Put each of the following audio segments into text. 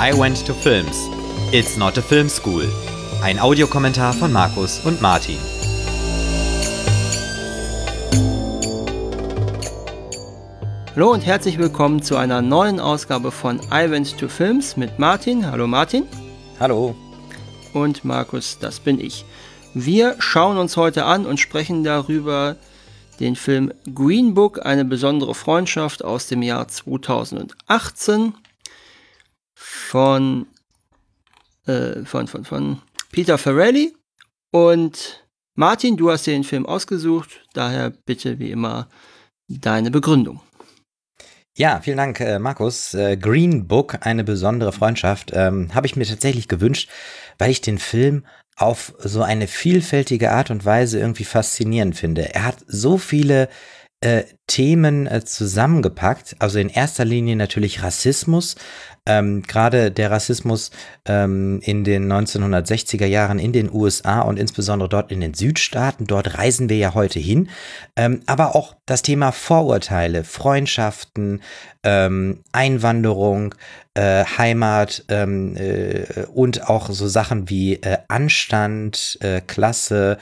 I Went to Films. It's not a film school. Ein Audiokommentar von Markus und Martin. Hallo und herzlich willkommen zu einer neuen Ausgabe von I Went to Films mit Martin. Hallo Martin. Hallo. Und Markus, das bin ich. Wir schauen uns heute an und sprechen darüber den Film Green Book, eine besondere Freundschaft aus dem Jahr 2018 von Peter Farrelly. Und Martin, du hast dir den Film ausgesucht, daher bitte wie immer deine Begründung. Ja, vielen Dank, Markus. Green Book, eine besondere Freundschaft, habe ich mir tatsächlich gewünscht, weil ich den Film auf so eine vielfältige Art und Weise irgendwie faszinierend finde. Er hat so viele Themen zusammengepackt, also in erster Linie natürlich Rassismus, gerade der Rassismus in den 1960er Jahren in den USA und insbesondere dort in den Südstaaten, dort reisen wir ja heute hin, aber auch das Thema Vorurteile, Freundschaften, Einwanderung, Heimat und auch so Sachen wie Anstand, Klasse,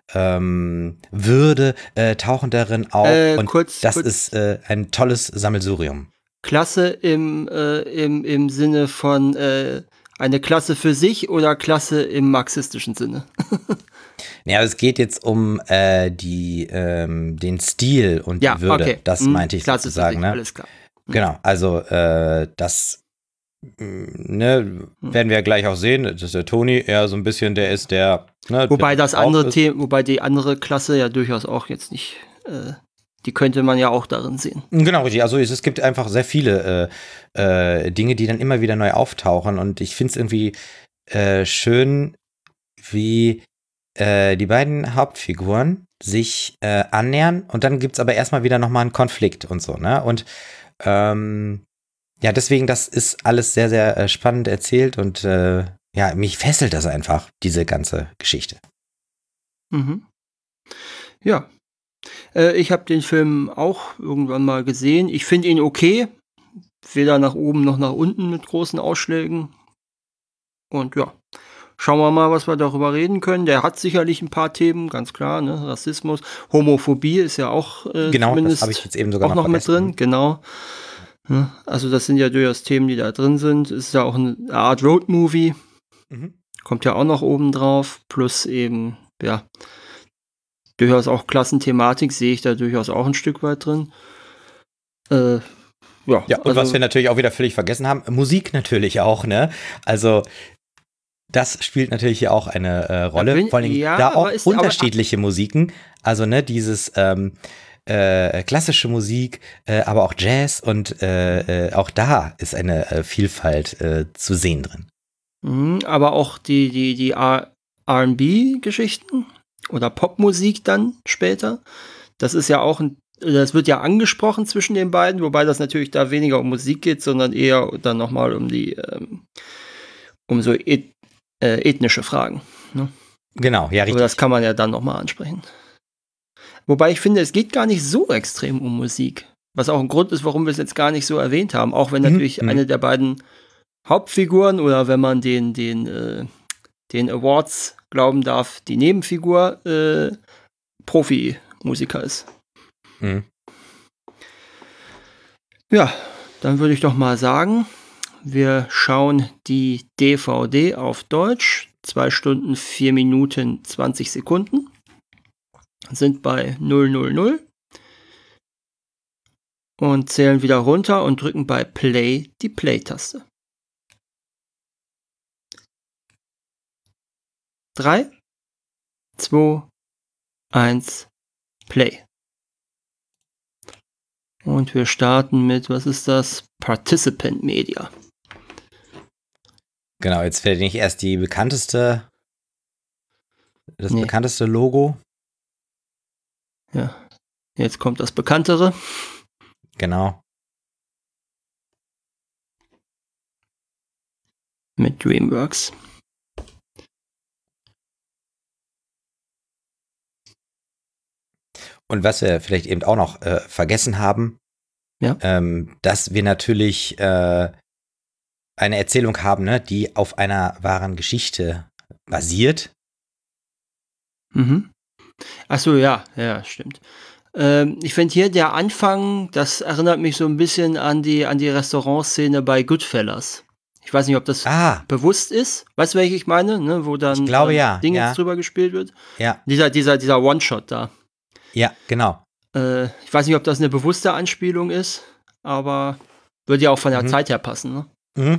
Würde tauchen darin auf und das ist ein tolles Sammelsurium. Klasse im Sinne von eine Klasse für sich oder Klasse im marxistischen Sinne? Ja, es geht jetzt um den Stil und die Würde, okay. Das meinte ich Klasse sozusagen. Ne? Alles klar. Genau, also das werden wir gleich auch sehen, das ist der Toni eher so ein bisschen, der ist der. Ne, wobei das andere Thema, wobei die andere Klasse ja durchaus auch jetzt nicht, die könnte man ja auch darin sehen. Genau, richtig. Also es gibt einfach sehr viele Dinge, die dann immer wieder neu auftauchen und ich finde es irgendwie schön, wie die beiden Hauptfiguren sich annähern und dann gibt es aber erstmal wieder nochmal einen Konflikt und so, ne? Und ja, deswegen, das ist alles sehr, sehr spannend erzählt und ja, mich fesselt das einfach, diese ganze Geschichte. Mhm. Ja, ich habe den Film auch irgendwann mal gesehen. Ich finde ihn okay, weder nach oben noch nach unten mit großen Ausschlägen. Und ja, schauen wir mal, was wir darüber reden können. Der hat sicherlich ein paar Themen, ganz klar, ne? Rassismus, Homophobie ist ja auch genau, zumindest das habe ich jetzt eben sogar auch noch mit drin, genau. Also das sind ja durchaus Themen, die da drin sind. Es ist ja auch eine Art Roadmovie. Kommt ja auch noch oben drauf. Plus eben, ja, durchaus auch Klassenthematik sehe ich da durchaus auch ein Stück weit drin. Ja, und also, was wir natürlich auch wieder völlig vergessen haben, Musik natürlich auch, ne? Also das spielt natürlich hier auch eine Rolle. Vor allem da auch unterschiedliche Musiken. Also ne, dieses klassische Musik, aber auch Jazz und auch da ist eine Vielfalt zu sehen drin. Aber auch die R&B-Geschichten oder Popmusik dann später, das ist ja auch das wird ja angesprochen zwischen den beiden, wobei das natürlich da weniger um Musik geht, sondern eher dann nochmal um um so ethnische Fragen. Ne? Genau, ja, richtig. Aber das kann man ja dann nochmal ansprechen. Wobei ich finde, es geht gar nicht so extrem um Musik. Was auch ein Grund ist, warum wir es jetzt gar nicht so erwähnt haben. Auch wenn natürlich eine der beiden Hauptfiguren oder wenn man den Awards glauben darf, die Nebenfigur Profimusiker ist. Ja, dann würde ich doch mal sagen, wir schauen die DVD auf Deutsch. 2 Stunden, 4 Minuten, 20 Sekunden. Sind bei 000 und zählen wieder runter und drücken bei Play die Play-Taste. 3, 2, 1, Play. Und wir starten mit, was ist das? Participant Media. Genau, jetzt fällt nicht erst das bekannteste Logo. Ja, jetzt kommt das Bekanntere. Genau. Mit DreamWorks. Und was wir vielleicht eben auch noch vergessen haben, ja. Dass wir natürlich eine Erzählung haben, ne, die auf einer wahren Geschichte basiert. Mhm. Ach so, ja, stimmt. Ich finde hier der Anfang, das erinnert mich so ein bisschen an die Restaurantszene bei Goodfellas. Ich weiß nicht, ob das bewusst ist. Weißt du, welche ich meine? Ne? Wo dann Ich glaube, ja. Dingens drüber gespielt wird. Ja. Dieser One-Shot da. Ja, genau. Ich weiß nicht, ob das eine bewusste Anspielung ist, aber würde ja auch von der Zeit her passen. Ne? Mhm.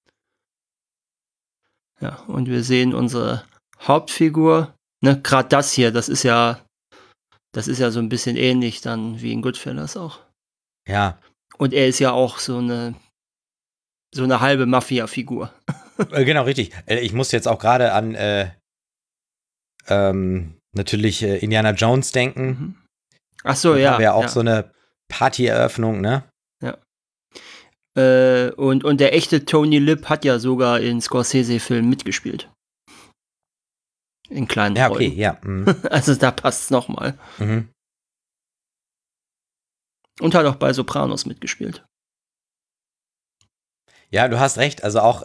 Ja, und wir sehen unsere Hauptfigur. Ne, gerade das hier, das ist ja so ein bisschen ähnlich dann wie in Goodfellas auch. Ja. Und er ist ja auch so eine halbe Mafia-Figur. Genau, richtig. Ich muss jetzt auch gerade an natürlich Indiana Jones denken. Mhm. Ach so, da ja. haben wir ja auch so eine Partyeröffnung, ne? Ja. Und der echte Tony Lip hat ja sogar in Scorsese-Filmen mitgespielt. In kleinen Rollen. Ja, okay, ja. Also da passt es nochmal. Mhm. Und hat auch bei Sopranos mitgespielt. Ja, du hast recht. Also auch,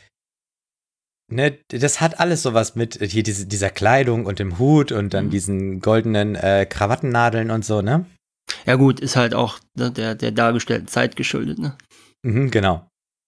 ne, das hat alles sowas mit hier dieser Kleidung und dem Hut und dann diesen goldenen Krawattennadeln und so, ne? Ja gut, ist halt auch der dargestellten Zeit geschuldet, ne? Mhm, genau.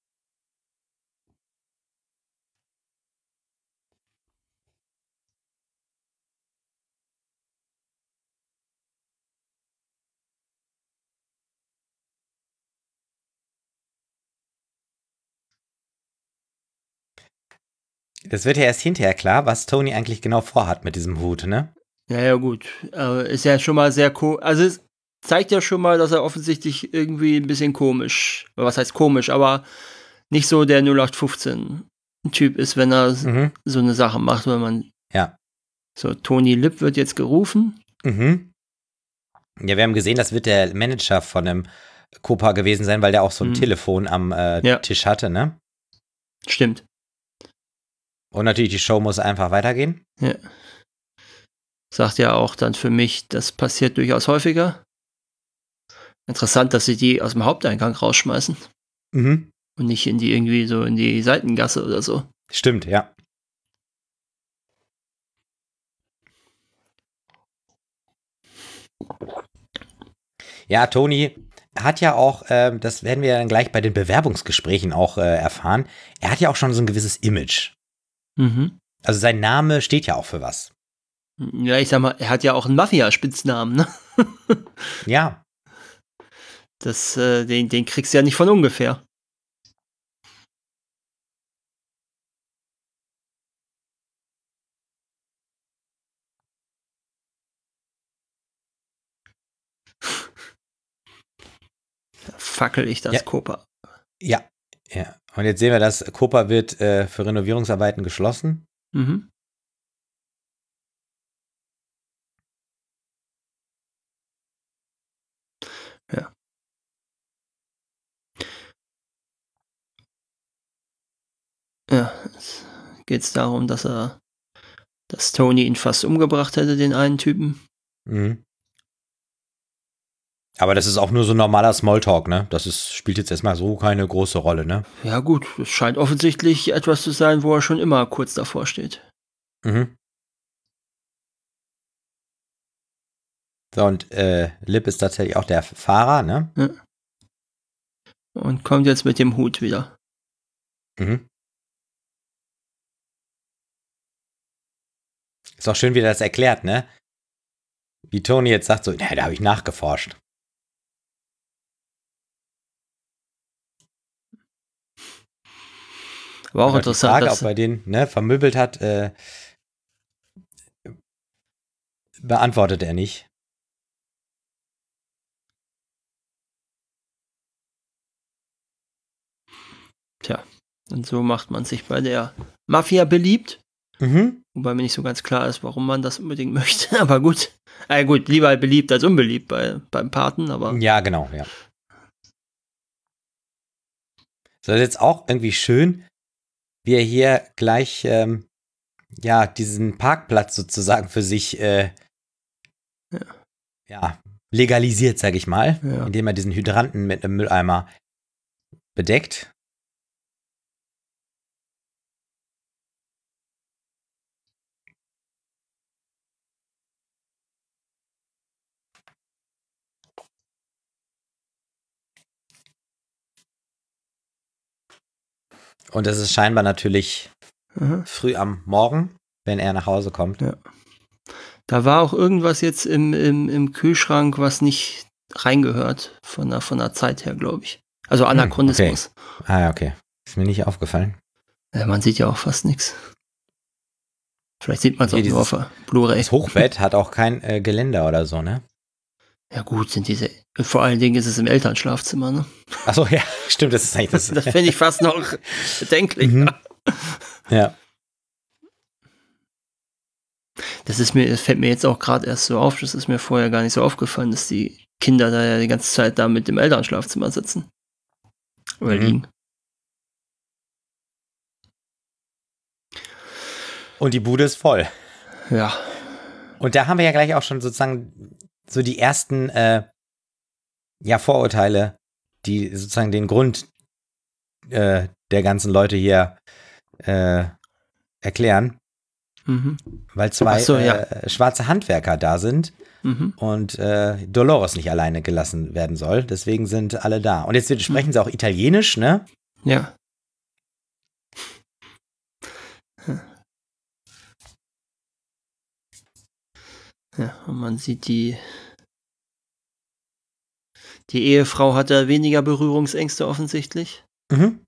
Das wird ja erst hinterher klar, was Tony eigentlich genau vorhat mit diesem Hut, ne? Ja, gut. Ist ja schon mal sehr also es zeigt ja schon mal, dass er offensichtlich irgendwie ein bisschen komisch, was heißt komisch, aber nicht so der 0815-Typ ist, wenn er so eine Sache macht, wenn man. Ja. So, Tony Lip wird jetzt gerufen. Mhm. Ja, wir haben gesehen, das wird der Manager von einem Copa gewesen sein, weil der auch so ein Telefon am Tisch hatte, ne? Stimmt. Und natürlich, die Show muss einfach weitergehen. Ja. Sagt ja auch dann für mich, das passiert durchaus häufiger. Interessant, dass sie die aus dem Haupteingang rausschmeißen. Mhm. Und nicht irgendwie so in die Seitengasse oder so. Stimmt, ja. Ja, Tony hat ja auch, das werden wir dann gleich bei den Bewerbungsgesprächen auch erfahren, er hat ja auch schon so ein gewisses Image. Mhm. Also sein Name steht ja auch für was. Ja, ich sag mal, er hat ja auch einen Mafia-Spitznamen, ne? Ja. Den kriegst du ja nicht von ungefähr. Da fackel ich das Copa. Ja. Und jetzt sehen wir, dass Copa wird für Renovierungsarbeiten geschlossen. Mhm. Ja. Ja, jetzt geht's darum, dass Tony ihn fast umgebracht hätte, den einen Typen. Mhm. Aber das ist auch nur so normaler Smalltalk, ne? Spielt jetzt erstmal so keine große Rolle, ne? Ja gut, es scheint offensichtlich etwas zu sein, wo er schon immer kurz davor steht. Mhm. So, und Lip ist tatsächlich auch der Fahrer, ne? Ja. Und kommt jetzt mit dem Hut wieder. Mhm. Ist auch schön, wie er das erklärt, ne? Wie Tony jetzt sagt, so, da habe ich nachgeforscht. War auch interessant. Die Frage, ob er den vermöbelt hat, beantwortet er nicht. Tja, und so macht man sich bei der Mafia beliebt. Mhm. Wobei mir nicht so ganz klar ist, warum man das unbedingt möchte. Aber gut. Gut, lieber beliebt als unbeliebt beim Paten, aber. Ja, genau, ja. So, ist jetzt auch irgendwie schön, wie er hier gleich, diesen Parkplatz sozusagen für sich, legalisiert, sag ich mal, indem er diesen Hydranten mit einem Mülleimer bedeckt. Und das ist scheinbar natürlich früh am Morgen, wenn er nach Hause kommt. Ja. Da war auch irgendwas jetzt im Kühlschrank, was nicht reingehört, von der Zeit her, glaube ich. Also Anachronismus. Okay. Ah, okay. Ist mir nicht aufgefallen. Ja, man sieht ja auch fast nichts. Vielleicht sieht man es auch nur auf der Blu-ray. Das Hochbett hat auch kein Geländer oder so, ne? Ja gut, vor allen Dingen ist es im Elternschlafzimmer, ne? Achso, ja, stimmt, das ist eigentlich das. Das finde ich fast noch bedenklich. Ja. Das fällt mir jetzt auch gerade erst so auf, das ist mir vorher gar nicht so aufgefallen, dass die Kinder da ja die ganze Zeit da mit dem Elternschlafzimmer sitzen. Oder liegen. Und die Bude ist voll. Ja. Und da haben wir ja gleich auch schon sozusagen so die ersten Vorurteile, die sozusagen den Grund der ganzen Leute hier erklären. Weil zwei schwarze Handwerker da sind und Dolores nicht alleine gelassen werden soll. Deswegen sind alle da. Und jetzt sprechen sie auch Italienisch, ne? Ja. Ja, und man sieht, die Ehefrau hat da weniger Berührungsängste offensichtlich. Mhm.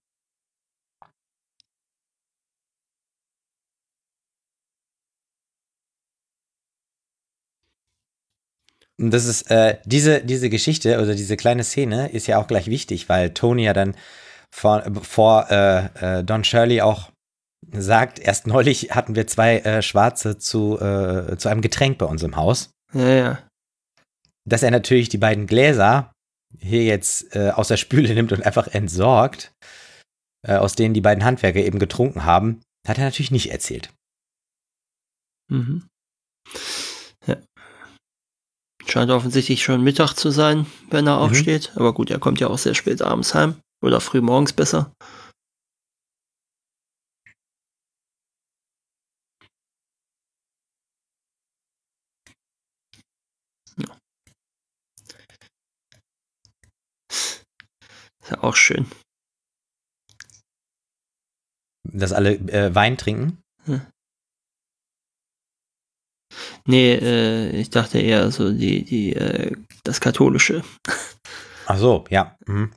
Und das ist, diese Geschichte oder diese kleine Szene ist ja auch gleich wichtig, weil Tony ja dann vor Don Shirley auch sagt, erst neulich hatten wir zwei Schwarze zu einem Getränk bei uns im Haus. Ja. Dass er natürlich die beiden Gläser hier jetzt aus der Spüle nimmt und einfach entsorgt, aus denen die beiden Handwerker eben getrunken haben, hat er natürlich nicht erzählt. Mhm. Ja. Scheint offensichtlich schon Mittag zu sein, wenn er aufsteht. Aber gut, er kommt ja auch sehr spät abends heim. Oder früh morgens besser. Ja. Ist ja auch schön. Dass alle Wein trinken? Nee, ich dachte eher so das Katholische. Ach so, ja. Mhm.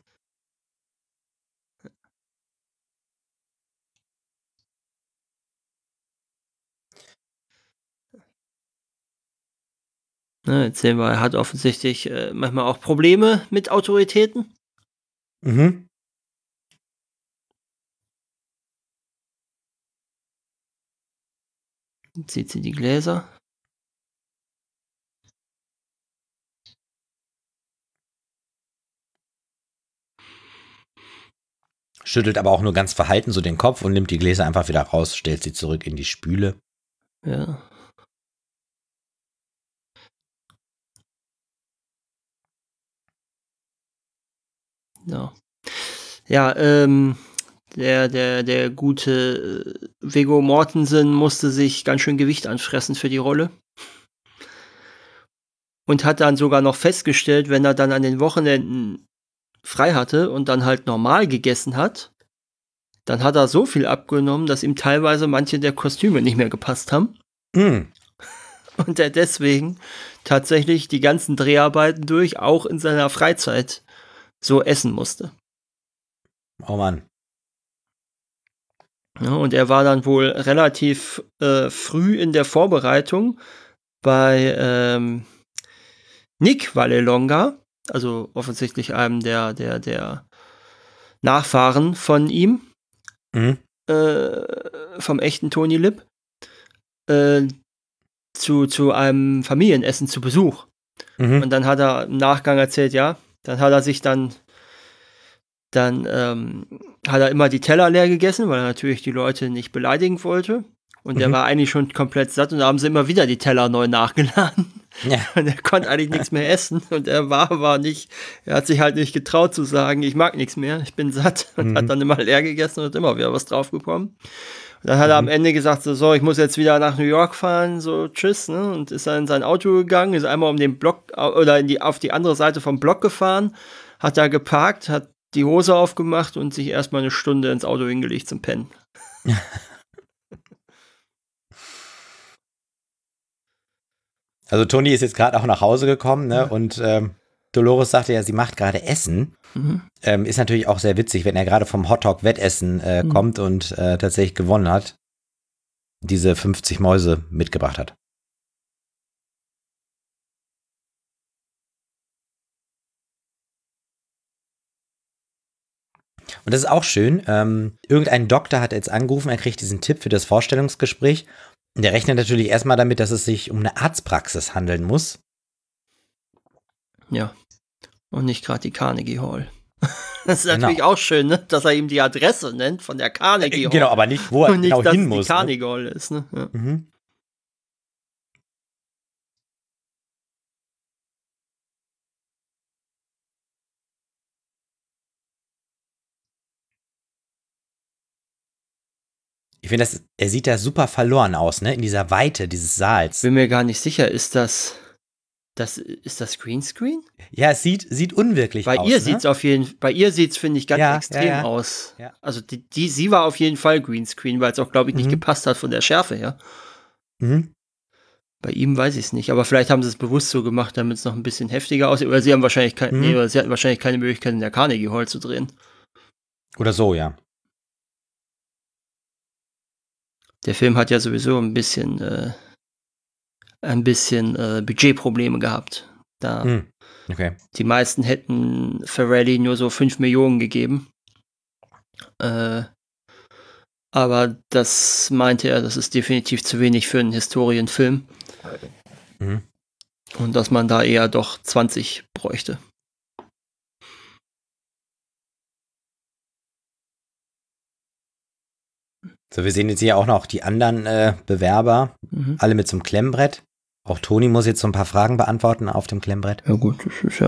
Jetzt sehen wir, er hat offensichtlich manchmal auch Probleme mit Autoritäten. Mhm. Jetzt sieht sie die Gläser. Schüttelt aber auch nur ganz verhalten so den Kopf und nimmt die Gläser einfach wieder raus, stellt sie zurück in die Spüle. Ja. Ja, der gute Viggo Mortensen musste sich ganz schön Gewicht anfressen für die Rolle. Und hat dann sogar noch festgestellt, wenn er dann an den Wochenenden frei hatte und dann halt normal gegessen hat, dann hat er so viel abgenommen, dass ihm teilweise manche der Kostüme nicht mehr gepasst haben. Mm. Und er deswegen tatsächlich die ganzen Dreharbeiten durch, auch in seiner Freizeit, so essen musste. Oh Mann. Ja, und er war dann wohl relativ früh in der Vorbereitung bei Nick Vallelonga, also offensichtlich einem der Nachfahren von ihm, vom echten Tony Lip, zu einem Familienessen zu Besuch. Und dann hat er im Nachgang erzählt, ja, dann hat er sich dann hat er immer die Teller leer gegessen, weil er natürlich die Leute nicht beleidigen wollte. Und der war eigentlich schon komplett satt und da haben sie immer wieder die Teller neu nachgeladen. Ja. Und er konnte eigentlich nichts mehr essen. Und er hat sich halt nicht getraut zu sagen, ich mag nichts mehr, ich bin satt. Und hat dann immer leer gegessen und hat immer wieder was drauf bekommen. Und dann hat er am Ende gesagt, so, ich muss jetzt wieder nach New York fahren, so, tschüss, ne? Und ist dann in sein Auto gegangen, ist einmal um den Block oder auf die andere Seite vom Block gefahren, hat da geparkt, hat die Hose aufgemacht und sich erstmal eine Stunde ins Auto hingelegt zum Pennen. Also Toni ist jetzt gerade auch nach Hause gekommen, ne? Und Dolores sagte ja, sie macht gerade Essen. Ist natürlich auch sehr witzig, wenn er gerade vom Hotdog-Wettessen kommt und tatsächlich gewonnen hat, diese 50 Mäuse mitgebracht hat. Und das ist auch schön. Irgendein Doktor hat jetzt angerufen, er kriegt diesen Tipp für das Vorstellungsgespräch. Und der rechnet natürlich erstmal damit, dass es sich um eine Arztpraxis handeln muss. Ja. Und nicht gerade die Carnegie Hall. Das ist natürlich auch schön, ne? Dass er ihm die Adresse nennt von der Carnegie Hall. Genau, aber nicht, wo er und nicht, genau dass hin es muss. Die Carnegie Hall ist, ne? Ja. Mhm. Ich finde, er sieht da super verloren aus, ne? In dieser Weite dieses Saals. Bin mir gar nicht sicher, ist das Greenscreen? Ja, es sieht unwirklich aus. Bei ihr sieht's auf jeden Fall, bei ihr sieht's, finde ich, ganz extrem aus. Ja. Also sie war auf jeden Fall Greenscreen, weil es auch, glaube ich, nicht gepasst hat von der Schärfe her. Bei ihm weiß ich es nicht, aber vielleicht haben sie es bewusst so gemacht, damit es noch ein bisschen heftiger aussieht. Oder sie haben wahrscheinlich sie hatten wahrscheinlich keine Möglichkeit, in der Carnegie Hall zu drehen. Oder so, ja. Der Film hat ja sowieso ein bisschen Budgetprobleme gehabt. Okay. Die meisten hätten Ferrelli nur so 5 Millionen gegeben. Aber das meinte er, das ist definitiv zu wenig für einen Historienfilm. Und dass man da eher doch 20 bräuchte. So, wir sehen jetzt hier auch noch die anderen Bewerber, alle mit so einem Klemmbrett. Auch Toni muss jetzt so ein paar Fragen beantworten auf dem Klemmbrett. Ja gut,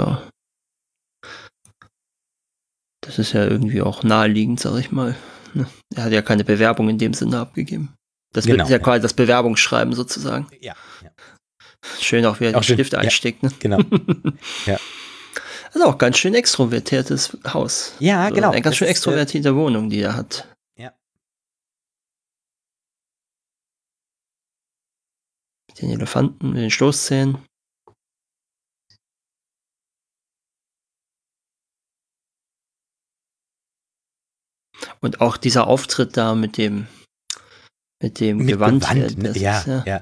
das ist ja irgendwie auch naheliegend, sag ich mal. Er hat ja keine Bewerbung in dem Sinne abgegeben. Das ist ja quasi das Bewerbungsschreiben sozusagen. Ja. Schön auch, wie er den Stift einsteckt. Ne? Genau. Ja. Also auch ganz schön extrovertiertes Haus. Ja, genau. Eine ganz schön extrovertierte Wohnung, die er hat. Ja. Mit den Elefanten, mit den Stoßzähnen. Und auch dieser Auftritt da mit dem Gewand. Ja.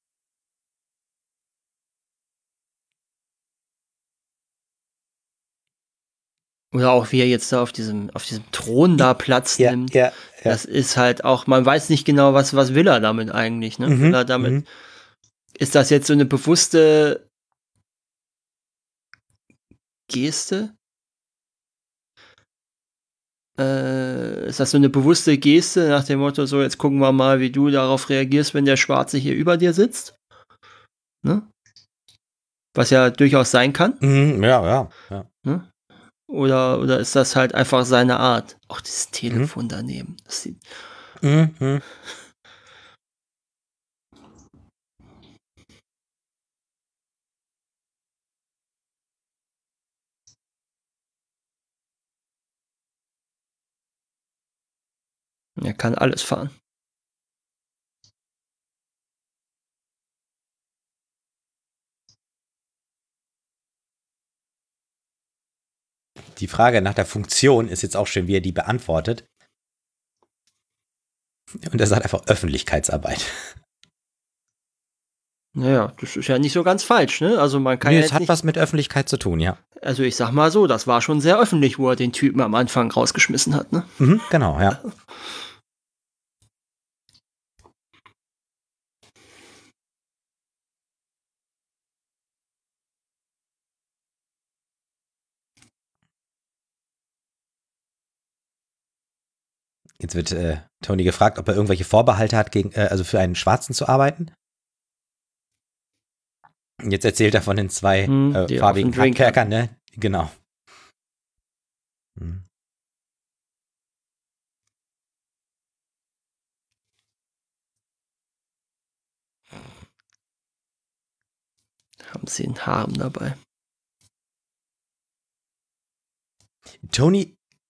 Oder auch wie er jetzt da auf diesem Thron da Platz nimmt. Ja. Das ist halt auch, man weiß nicht genau, was will er damit eigentlich, ne? Will er damit, ist das jetzt so eine bewusste Geste? Ist das so eine bewusste Geste nach dem Motto, so jetzt gucken wir mal, wie du darauf reagierst, wenn der Schwarze hier über dir sitzt? Ne? Was ja durchaus sein kann. Ja. Ne? Oder ist das halt einfach seine Art? Auch dieses Telefon daneben. Das sieht Er kann alles fahren. Die Frage nach der Funktion ist jetzt auch schön, wie er die beantwortet. Und er sagt einfach Öffentlichkeitsarbeit. Naja, das ist ja nicht so ganz falsch, ne? Also man kann es hat was mit Öffentlichkeit zu tun, ja. Also ich sag mal so, das war schon sehr öffentlich, wo er den Typen am Anfang rausgeschmissen hat, ne? Genau, ja. Jetzt wird Tony gefragt, ob er irgendwelche Vorbehalte hat, also für einen Schwarzen zu arbeiten. Und jetzt erzählt er von den zwei farbigen Handwerkern, ne? Genau. Haben sie einen Harem dabei. Tony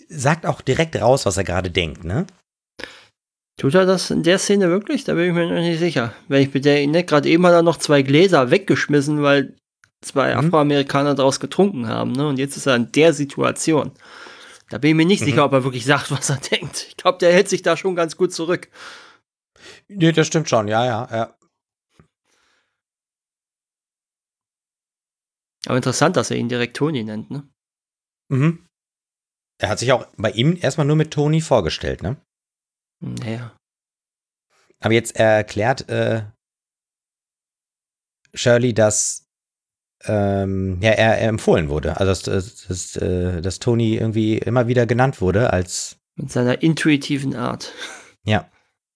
sagt auch direkt raus, was er gerade denkt, ne? Tut er das in der Szene wirklich? Da bin ich mir noch nicht sicher. Wenn ich bedenke, gerade eben hat er noch 2 Gläser weggeschmissen, weil 2 Afroamerikaner daraus getrunken haben, ne? Und jetzt ist er in der Situation. Da bin ich mir nicht sicher, ob er wirklich sagt, was er denkt. Ich glaube, der hält sich da schon ganz gut zurück. Nee, das stimmt schon, ja. Aber interessant, dass er ihn direkt Tony nennt, ne? Mhm. Er hat sich auch bei ihm erstmal nur mit Tony vorgestellt, ne? Naja. Aber jetzt erklärt Shirley, dass er empfohlen wurde. Also, dass Tony irgendwie immer wieder genannt wurde als. Mit seiner intuitiven Art. Ja.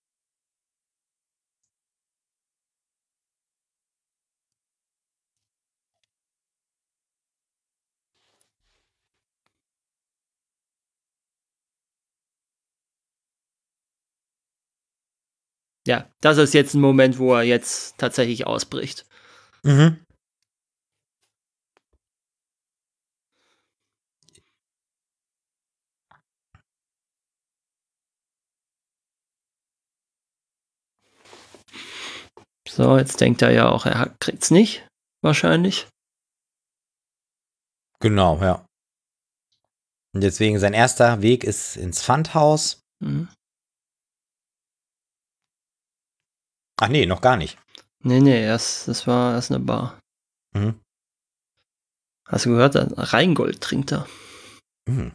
Ja, das ist jetzt ein Moment, wo er jetzt tatsächlich ausbricht. Mhm. So, jetzt denkt er ja auch, er kriegt's nicht, wahrscheinlich. Genau, ja. Und deswegen sein erster Weg ist ins Pfandhaus. Mhm. Ach nee, noch gar nicht. Nee, das war erst eine Bar. Mhm. Hast du gehört? Rheingold trinkt er. Mhm.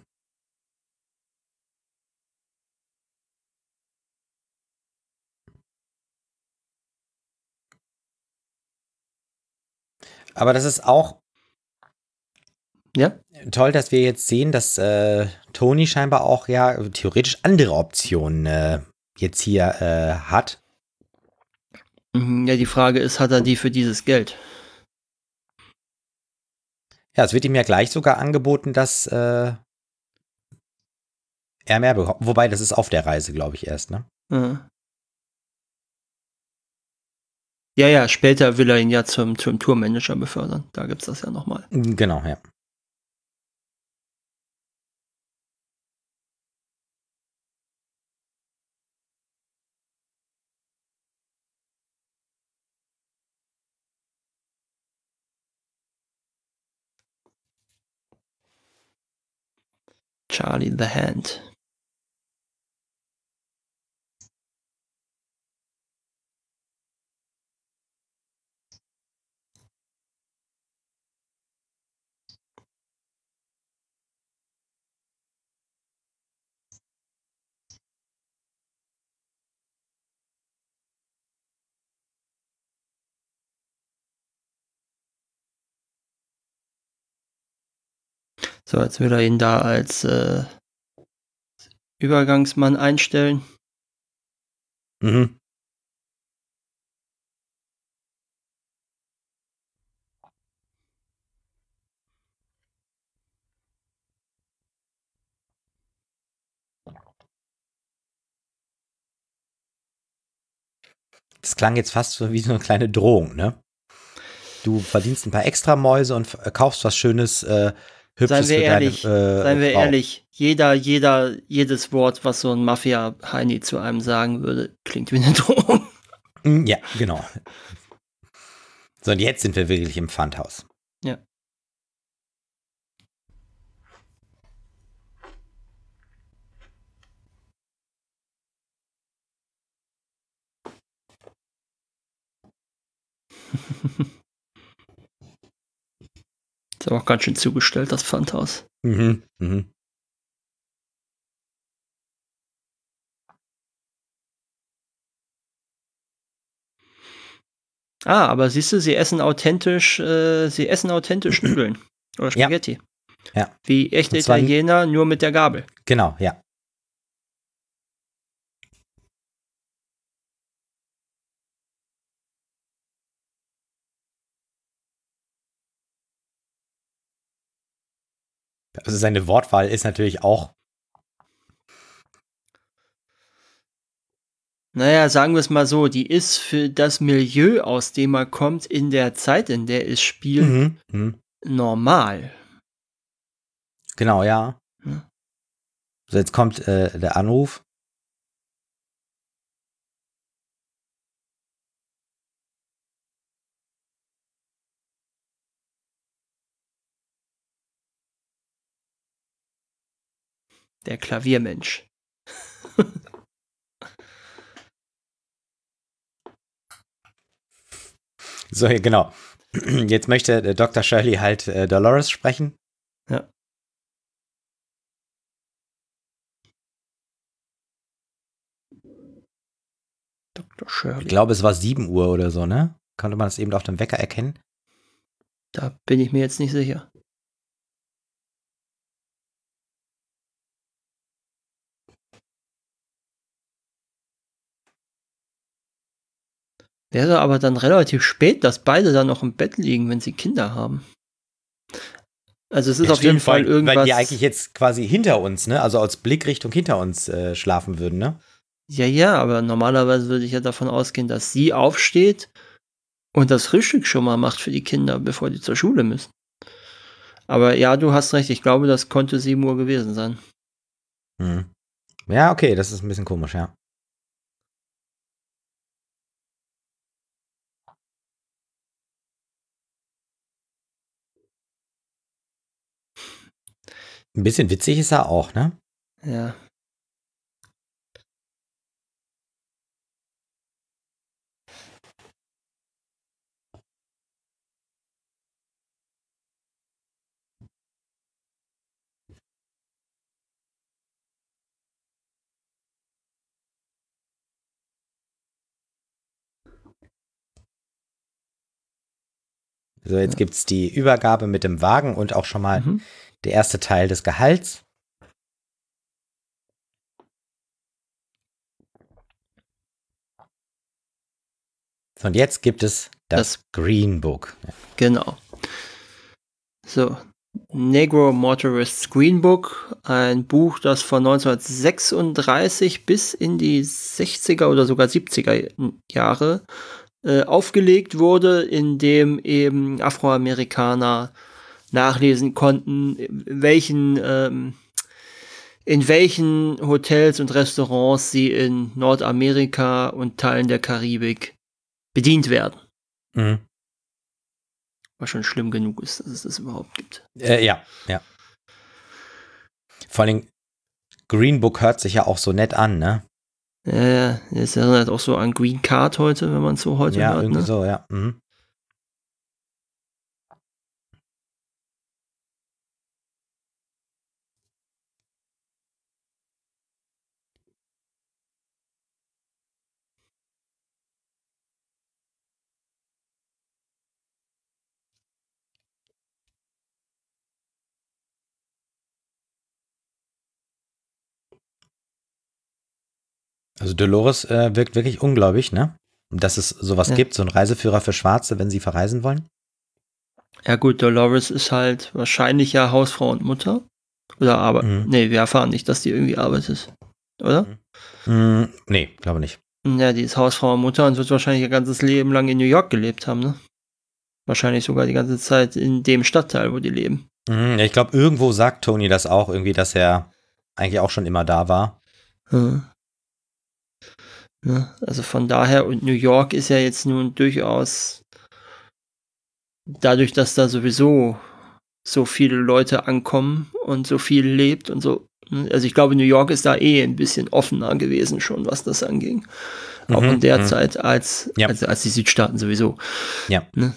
Aber das ist auch Ja? toll, dass wir jetzt sehen, dass Tony scheinbar auch ja theoretisch andere Optionen jetzt hier hat. Ja, die Frage ist, hat er die für dieses Geld? Ja, es wird ihm ja gleich sogar angeboten, dass er mehr bekommt. Wobei, das ist auf der Reise, glaube ich, erst, ne? Ja. Ja, später will er ihn ja zum Tourmanager befördern. Da gibt's das ja nochmal. Genau, ja. Charlie the Hand. So, jetzt will er ihn da als Übergangsmann einstellen. Mhm. Das klang jetzt fast so wie so eine kleine Drohung, ne? Du verdienst ein paar Extramäuse und kaufst was Schönes, Hübsches für deine Seien wir Frau. ehrlich, jedes Wort, was so ein Mafia-Heini zu einem sagen würde, klingt wie eine Drohung. Ja, genau. So, und jetzt sind wir wirklich im Pfandhaus. Ja. Ist aber auch ganz schön zugestellt, das Pfandhaus. Mhm. Aber siehst du, sie essen authentisch Nudeln oder Spaghetti. Ja. Wie echte Und zwar Italiener, nur mit der Gabel. Genau, ja. Also seine Wortwahl ist natürlich auch. Naja, sagen wir es mal so, die ist für das Milieu, aus dem er kommt, in der Zeit, in der es spielt, normal. Genau, ja. Ja. So, jetzt kommt der Anruf. Der Klaviermensch. So, genau. Jetzt möchte Dr. Shirley halt Dolores sprechen. Ja. Dr. Shirley. Ich glaube, es war 7 Uhr oder so, ne? Konnte man das eben auf dem Wecker erkennen? Da bin ich mir jetzt nicht sicher. Wäre aber dann relativ spät, dass beide dann noch im Bett liegen, wenn sie Kinder haben. Also es ist auf jeden Fall irgendwas. Weil die eigentlich jetzt quasi hinter uns, ne? Also als Blickrichtung hinter uns schlafen würden, ne? Ja, aber normalerweise würde ich ja davon ausgehen, dass sie aufsteht und das Frühstück schon mal macht für die Kinder, bevor die zur Schule müssen. Aber ja, du hast recht, ich glaube, das konnte 7 Uhr gewesen sein. Hm. Ja, okay, das ist ein bisschen komisch, ja. Ein bisschen witzig ist er auch, ne? Ja. So, jetzt gibt's die Übergabe mit dem Wagen und auch schon mal der erste Teil des Gehalts. Und jetzt gibt es das Green Book. Genau. So, Negro Motorist's Green Book, ein Buch, das von 1936 bis in die 60er oder sogar 70er Jahre aufgelegt wurde, in dem eben Afroamerikaner nachlesen konnten, in welchen Hotels und Restaurants sie in Nordamerika und Teilen der Karibik bedient werden. Mhm. Was schon schlimm genug ist, dass es das überhaupt gibt. Ja. Vor allem Green Book hört sich ja auch so nett an, ne? Ja, es erinnert auch so an Green Card heute, wenn man es so heute hört. Ja, irgendwie ne? so, ja. Mhm. Also Dolores wirkt wirklich unglaublich, ne? Dass es sowas gibt, so ein Reiseführer für Schwarze, wenn sie verreisen wollen. Ja gut, Dolores ist halt wahrscheinlich ja Hausfrau und Mutter. Oder arbeitet. Nee, wir erfahren nicht, dass die irgendwie arbeitet. Oder? Nee, glaube nicht. Ja, die ist Hausfrau und Mutter und wird wahrscheinlich ihr ganzes Leben lang in New York gelebt haben, ne? Wahrscheinlich sogar die ganze Zeit in dem Stadtteil, wo die leben. Ich glaube, irgendwo sagt Tony das auch irgendwie, dass er eigentlich auch schon immer da war. Ja, also von daher, und New York ist ja jetzt nun durchaus, dadurch, dass da sowieso so viele Leute ankommen und so viel lebt und so. Also ich glaube, New York ist da ein bisschen offener gewesen schon, was das anging. Auch in der Zeit als die Südstaaten sowieso. Ja. Ne?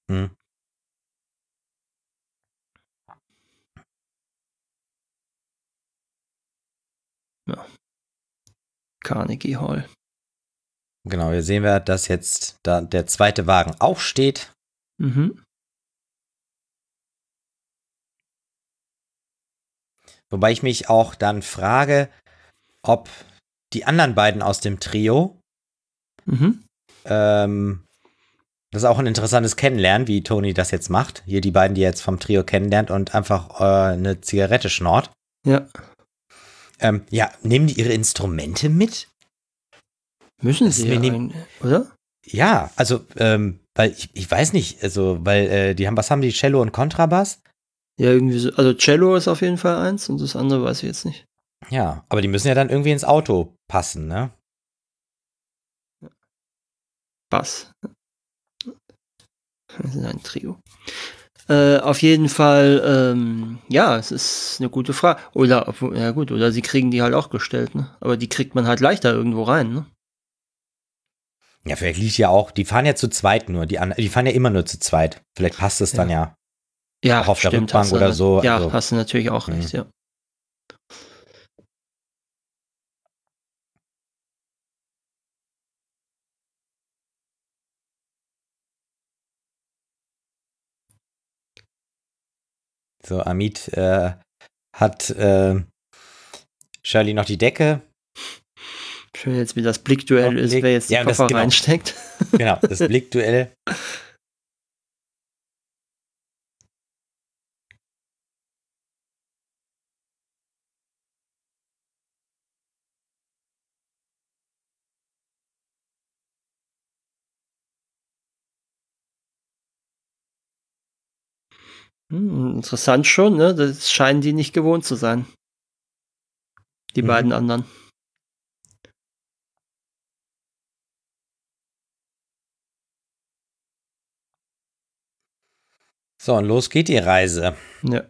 Ja. Carnegie Hall. Genau, hier sehen wir, dass jetzt da der zweite Wagen aufsteht. Wobei ich mich auch dann frage, ob die anderen beiden aus dem Trio, das ist auch ein interessantes Kennenlernen, wie Tony das jetzt macht. Hier die beiden, die er jetzt vom Trio kennenlernt und einfach eine Zigarette schnort. Ja. Nehmen die ihre Instrumente mit? Müssen sie ja, oder? Ja, also, weil ich weiß nicht, also, weil was haben die, Cello und Kontrabass? Ja, irgendwie so, also Cello ist auf jeden Fall eins und das andere weiß ich jetzt nicht. Ja, aber die müssen ja dann irgendwie ins Auto passen, ne? Bass. Wir sind ein Trio. Auf jeden Fall, ja, es ist eine gute Frage. Oder, ja gut, oder sie kriegen die halt auch gestellt, ne? Aber die kriegt man halt leichter irgendwo rein, ne? Ja, vielleicht liegt ja auch, die fahren ja zu zweit nur, die fahren ja immer nur zu zweit. Vielleicht passt es dann ja Ja, auch auf der stimmt, Rückbank oder so. Ja, Also, hast du natürlich auch recht, ja. so, Amit hat Shirley noch die Decke. Schön jetzt, wie das Blickduell ist, aufgelegt. wer jetzt die Ja, und das, Koffer genau, reinsteckt. genau, das Blickduell. Interessant schon, ne? Das scheinen die nicht gewohnt zu sein. Die beiden anderen. So, und los geht die Reise. Ja.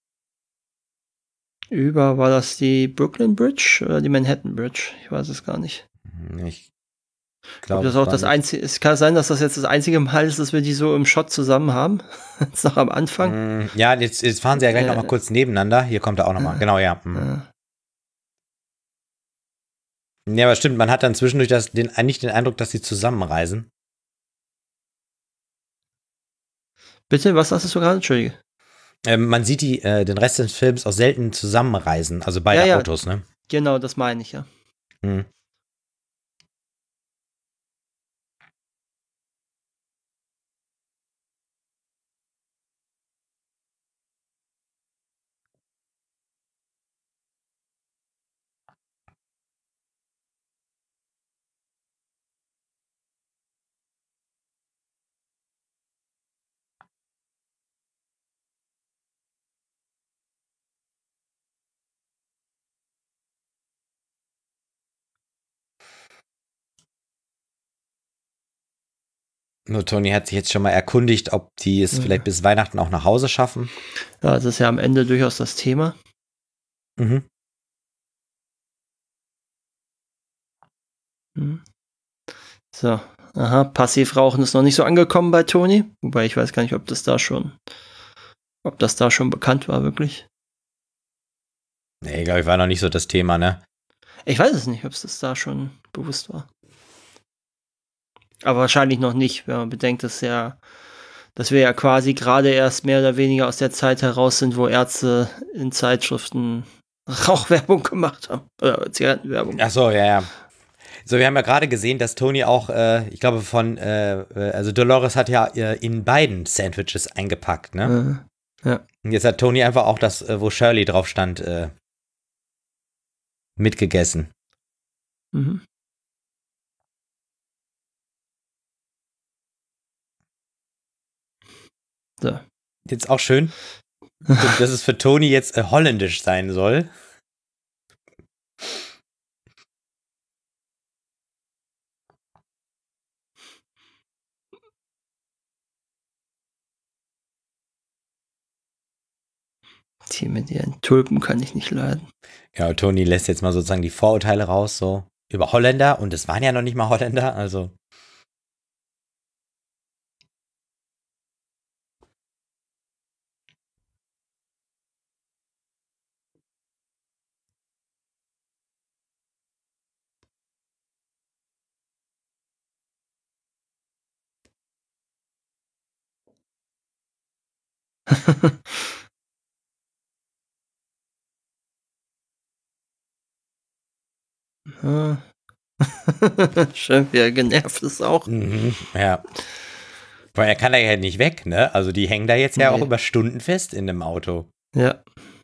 War das die Brooklyn Bridge oder die Manhattan Bridge? Ich weiß es gar nicht. Ich Ich glaube, glaube, das ist auch das einzige. Es kann sein, dass das jetzt das einzige Mal ist, dass wir die so im Shot zusammen haben. Jetzt noch am Anfang. Ja, jetzt fahren sie ja gleich noch mal kurz nebeneinander. Hier kommt er auch noch mal. Genau, ja. Ja, aber stimmt, man hat dann zwischendurch nicht den Eindruck, dass sie zusammenreisen. Bitte, was hast du gerade? Entschuldige. Man sieht den Rest des Films auch selten zusammenreisen, also beide Autos, ne? Genau, das meine ich, ja. Hm. Nur Tony hat sich jetzt schon mal erkundigt, ob die es vielleicht bis Weihnachten auch nach Hause schaffen. Ja, das ist ja am Ende durchaus das Thema. Mhm. So, aha, Passivrauchen ist noch nicht so angekommen bei Toni. Wobei ich weiß gar nicht, ob das da schon bekannt war, wirklich. Nee, glaube ich, war noch nicht so das Thema, ne? Ich weiß es nicht, ob es das da schon bewusst war. Aber wahrscheinlich noch nicht, wenn man bedenkt, dass wir ja quasi gerade erst mehr oder weniger aus der Zeit heraus sind, wo Ärzte in Zeitschriften Rauchwerbung gemacht haben. Oder Zigarettenwerbung. Ach so, ja. So, wir haben ja gerade gesehen, dass Tony auch, ich glaube also Dolores hat ja in beiden Sandwiches eingepackt, ne? Ja. Und jetzt hat Tony einfach auch das, wo Shirley drauf stand, mitgegessen. Mhm. So. Jetzt auch schön, dass es für Tony jetzt holländisch sein soll. Die mit ihren Tulpen kann ich nicht leiden. Ja, Tony lässt jetzt mal sozusagen die Vorurteile raus, so über Holländer. Und es waren ja noch nicht mal Holländer, also. Schön, wie er genervt ist auch. Ja. Weil er kann da ja nicht weg, ne? Also die hängen da jetzt ja auch über Stunden fest in dem Auto. Ja.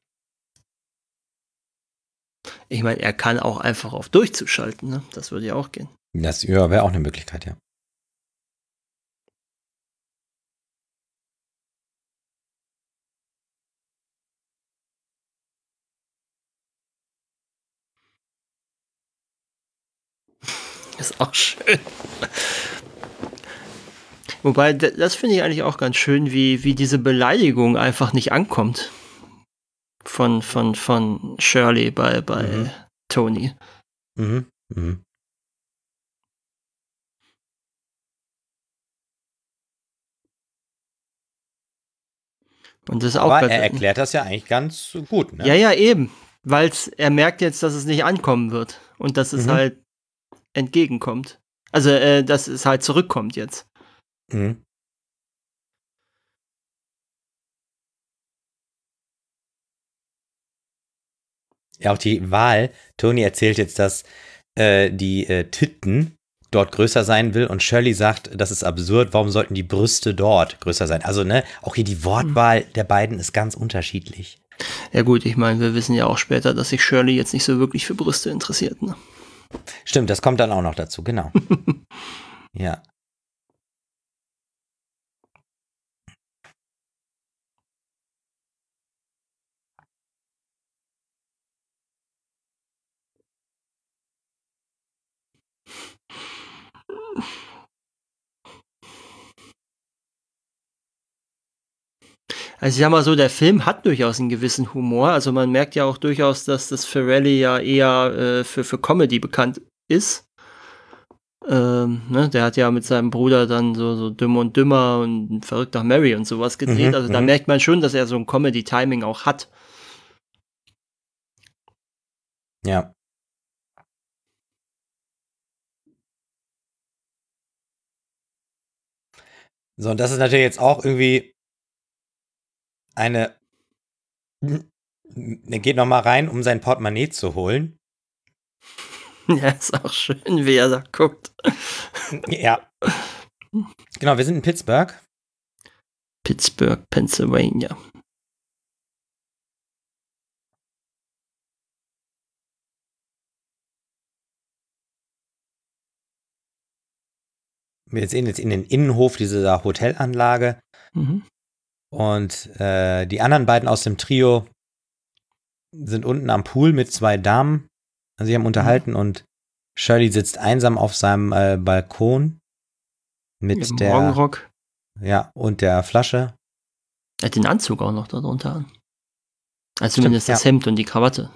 Ich meine, er kann auch einfach auf durchzuschalten, ne? Das würde ja auch gehen. Das ja, wäre auch eine Möglichkeit, ja. Ist auch schön. Wobei, das finde ich eigentlich auch ganz schön, wie diese Beleidigung einfach nicht ankommt. Von Shirley bei Tony. Mhm. Mhm. Und das ist auch Aber ganz. er erklärt das ja eigentlich ganz gut, ne? Ja, eben. Weil er merkt jetzt, dass es nicht ankommen wird. Und dass es halt entgegenkommt. Also, dass es halt zurückkommt jetzt. Mhm. Ja, auch die Wahl. Tony erzählt jetzt, dass die Titten dort größer sein will und Shirley sagt, das ist absurd, warum sollten die Brüste dort größer sein? Also, ne, auch hier die Wortwahl der beiden ist ganz unterschiedlich. Ja gut, ich meine, wir wissen ja auch später, dass sich Shirley jetzt nicht so wirklich für Brüste interessiert, ne? Stimmt, das kommt dann auch noch dazu, genau. Ja. Also ich sag mal so, der Film hat durchaus einen gewissen Humor. Also man merkt ja auch durchaus, dass das Ferrelli ja eher für Comedy bekannt ist. Ne? Der hat ja mit seinem Bruder dann so Dümmer und Dümmer und Verrückt nach Mary und sowas gedreht. Also da merkt man schon, dass er so ein Comedy-Timing auch hat. Ja. So, und das ist natürlich jetzt auch irgendwie eine. Er geht noch mal rein, um sein Portemonnaie zu holen. Ja, ist auch schön, wie er da guckt. Ja. Genau, wir sind in Pittsburgh. Pittsburgh, Pennsylvania. Wir sehen jetzt in den Innenhof dieser Hotelanlage. Mhm. Und die anderen beiden aus dem Trio sind unten am Pool mit zwei Damen. Also sie haben unterhalten und Shirley sitzt einsam auf seinem Balkon mit Im der Morgenrock. Ja, und der Flasche. Er hat den Anzug auch noch darunter an. Also Stimmt, zumindest das ja. Hemd und die Krawatte.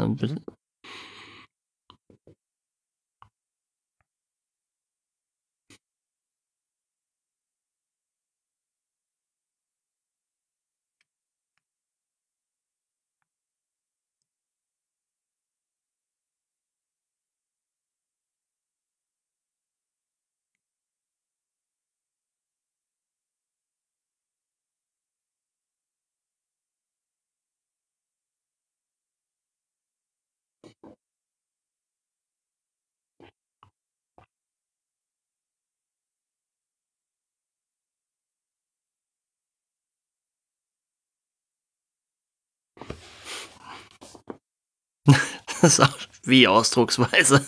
Das ist auch wie Ausdrucksweise.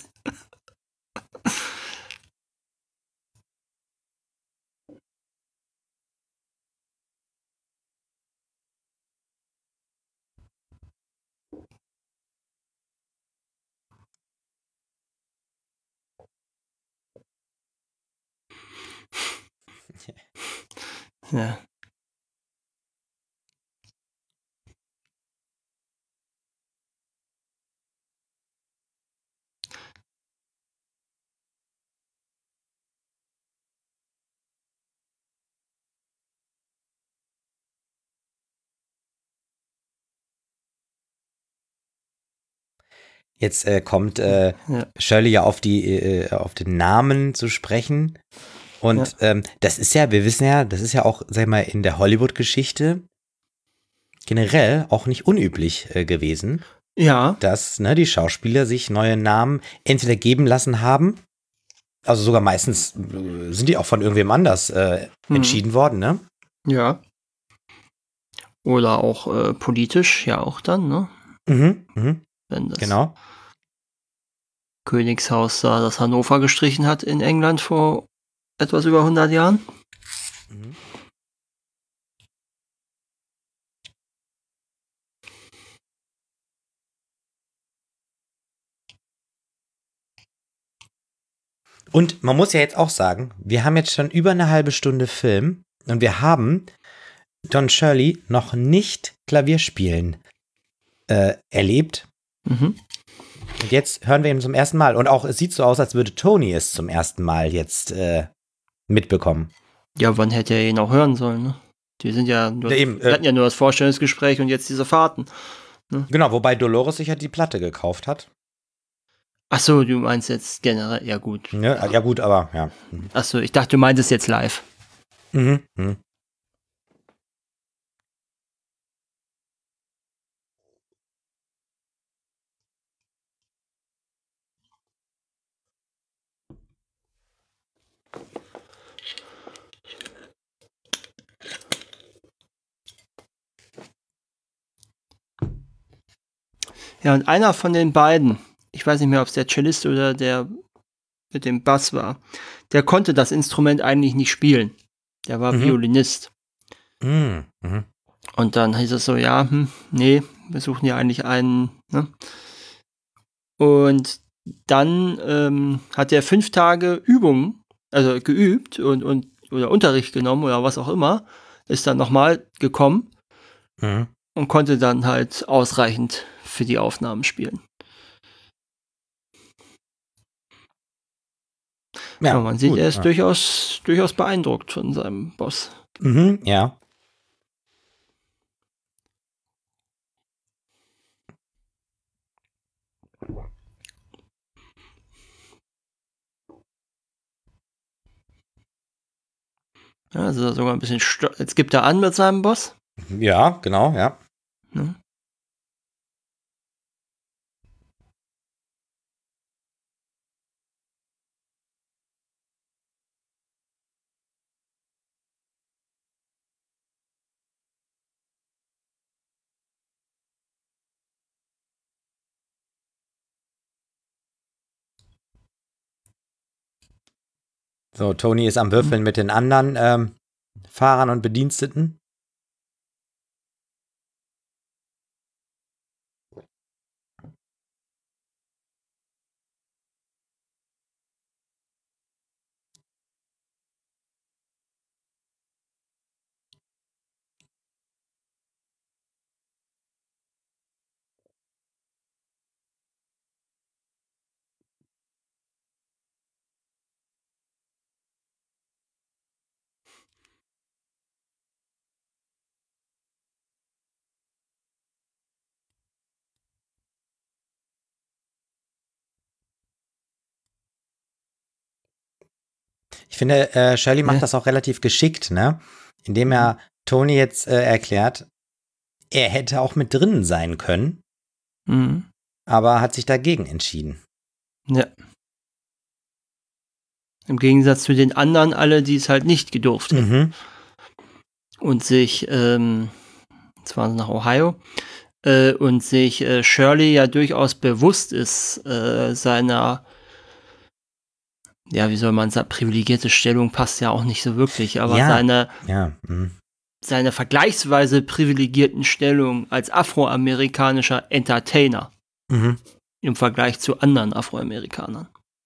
Ja. Jetzt kommt Shirley ja auf den Namen zu sprechen. Und das ist ja, wir wissen ja, das ist ja auch, sag ich mal, in der Hollywood-Geschichte generell auch nicht unüblich gewesen. Ja. Dass die Schauspieler sich neue Namen entweder geben lassen haben, also sogar meistens sind die auch von irgendwem anders entschieden worden, ne? Ja. Oder auch politisch, ja auch dann, ne? Wenn das Genau. Königshaus da das Hannover gestrichen hat in England vor etwas über 100 Jahren. Und man muss ja jetzt auch sagen, wir haben jetzt schon über eine halbe Stunde Film und wir haben Don Shirley noch nicht Klavierspielen erlebt. Mhm. Und jetzt hören wir ihn zum ersten Mal. Und auch, es sieht so aus, als würde Tony es zum ersten Mal jetzt mitbekommen. Ja, wann hätte er ihn auch hören sollen, ne? Die sind ja nur, wir hatten ja nur das Vorstellungsgespräch und jetzt diese Fahrten. Ne? Genau, wobei Dolores sich ja die Platte gekauft hat. Ach so, du meinst jetzt generell, ja gut. Ja gut, aber ja. Ach so, ich dachte, du meintest jetzt live. Mhm. Mhm. Ja, und einer von den beiden, ich weiß nicht mehr, ob es der Cellist oder der mit dem Bass war, der konnte das Instrument eigentlich nicht spielen. Der war Violinist. Mhm. Mhm. Und dann hieß es so, ja, nee, wir suchen ja eigentlich einen, ne? Und dann hat er 5 Tage Übungen, also geübt oder Unterricht genommen oder was auch immer, ist dann nochmal gekommen und konnte dann halt ausreichend für die Aufnahmen spielen. Ja, man sieht, gut, er ist durchaus beeindruckt von seinem Boss. Mhm, ja. Ja, also sogar ein bisschen jetzt gibt er an mit seinem Boss. Ja, genau, ja. Ne? So, Tony ist am Würfeln mit den anderen Fahrern und Bediensteten. Ich finde, Shirley macht das auch relativ geschickt, ne? Indem er Tony jetzt erklärt, er hätte auch mit drinnen sein können, aber hat sich dagegen entschieden. Ja. Im Gegensatz zu den anderen alle, die es halt nicht gedurft hätten. Und sich, jetzt waren sie nach Ohio, und sich Shirley ja durchaus bewusst ist, seiner, ja, wie soll man sagen, privilegierte Stellung passt ja auch nicht so wirklich, aber seine vergleichsweise privilegierten Stellung als afroamerikanischer Entertainer im Vergleich zu anderen Afroamerikanern.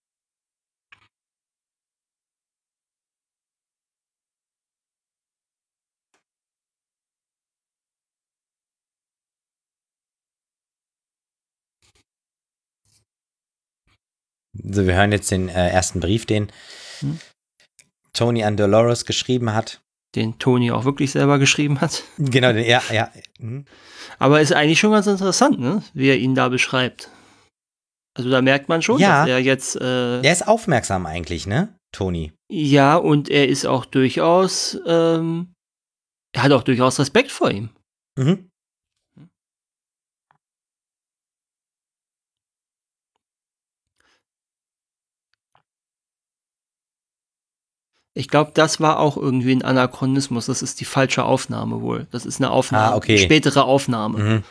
So, wir hören jetzt den ersten Brief, den Tony an Dolores geschrieben hat. Den Tony auch wirklich selber geschrieben hat. Genau, ja. Aber ist eigentlich schon ganz interessant, ne? Wie er ihn da beschreibt. Also da merkt man schon, dass er jetzt... er ist aufmerksam eigentlich, ne, Tony? Ja, und er ist auch durchaus... er hat auch durchaus Respekt vor ihm. Ich glaube, das war auch irgendwie ein Anachronismus. Das ist die falsche Aufnahme wohl. Das ist eine Aufnahme, eine spätere Aufnahme.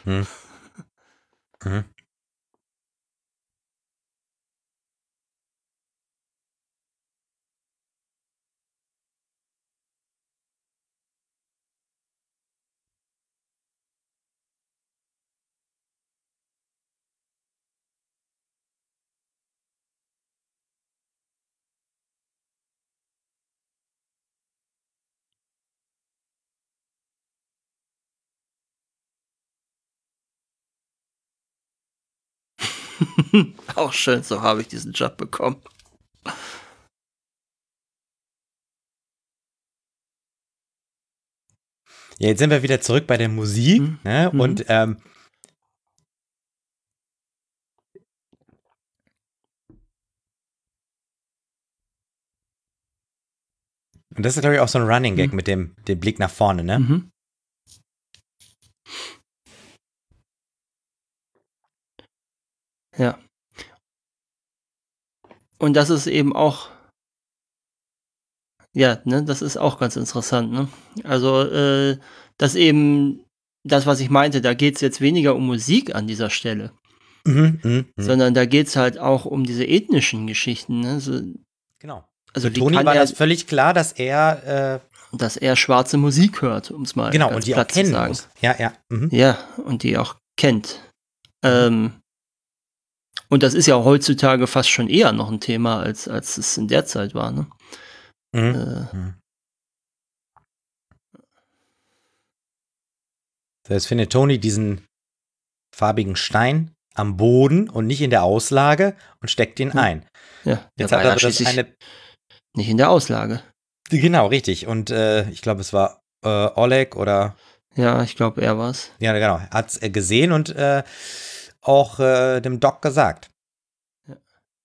Auch schön, so habe ich diesen Job bekommen. Ja, jetzt sind wir wieder zurück bei der Musik, ne? Und das ist, glaube ich, auch so ein Running Gag mit dem Blick nach vorne, ne? Mhm. Ja. Und das ist eben auch, ja, ne, das ist auch ganz interessant, ne? Also, das eben, das, was ich meinte, da geht's jetzt weniger um Musik an dieser Stelle, sondern da geht's halt auch um diese ethnischen Geschichten, ne? So, Genau. also Für wie Toni kann war er, das völlig klar, dass er dass er schwarze Musik hört, um es mal genau, ganz und die auch platt zu kennen sagen. muss. Ja, ja. Ja, und die auch kennt. Und das ist ja heutzutage fast schon eher noch ein Thema, als es in der Zeit war, ne? So, jetzt findet Toni diesen farbigen Stein am Boden und nicht in der Auslage und steckt ihn ein. Ja, der Jetzt war hat ja aber das schließlich eine. nicht in der Auslage. Genau, richtig. Und ich glaube, es war Oleg oder. Ja, ich glaube, er war's. Ja, genau. Hat es gesehen und auch dem Doc gesagt. Ja.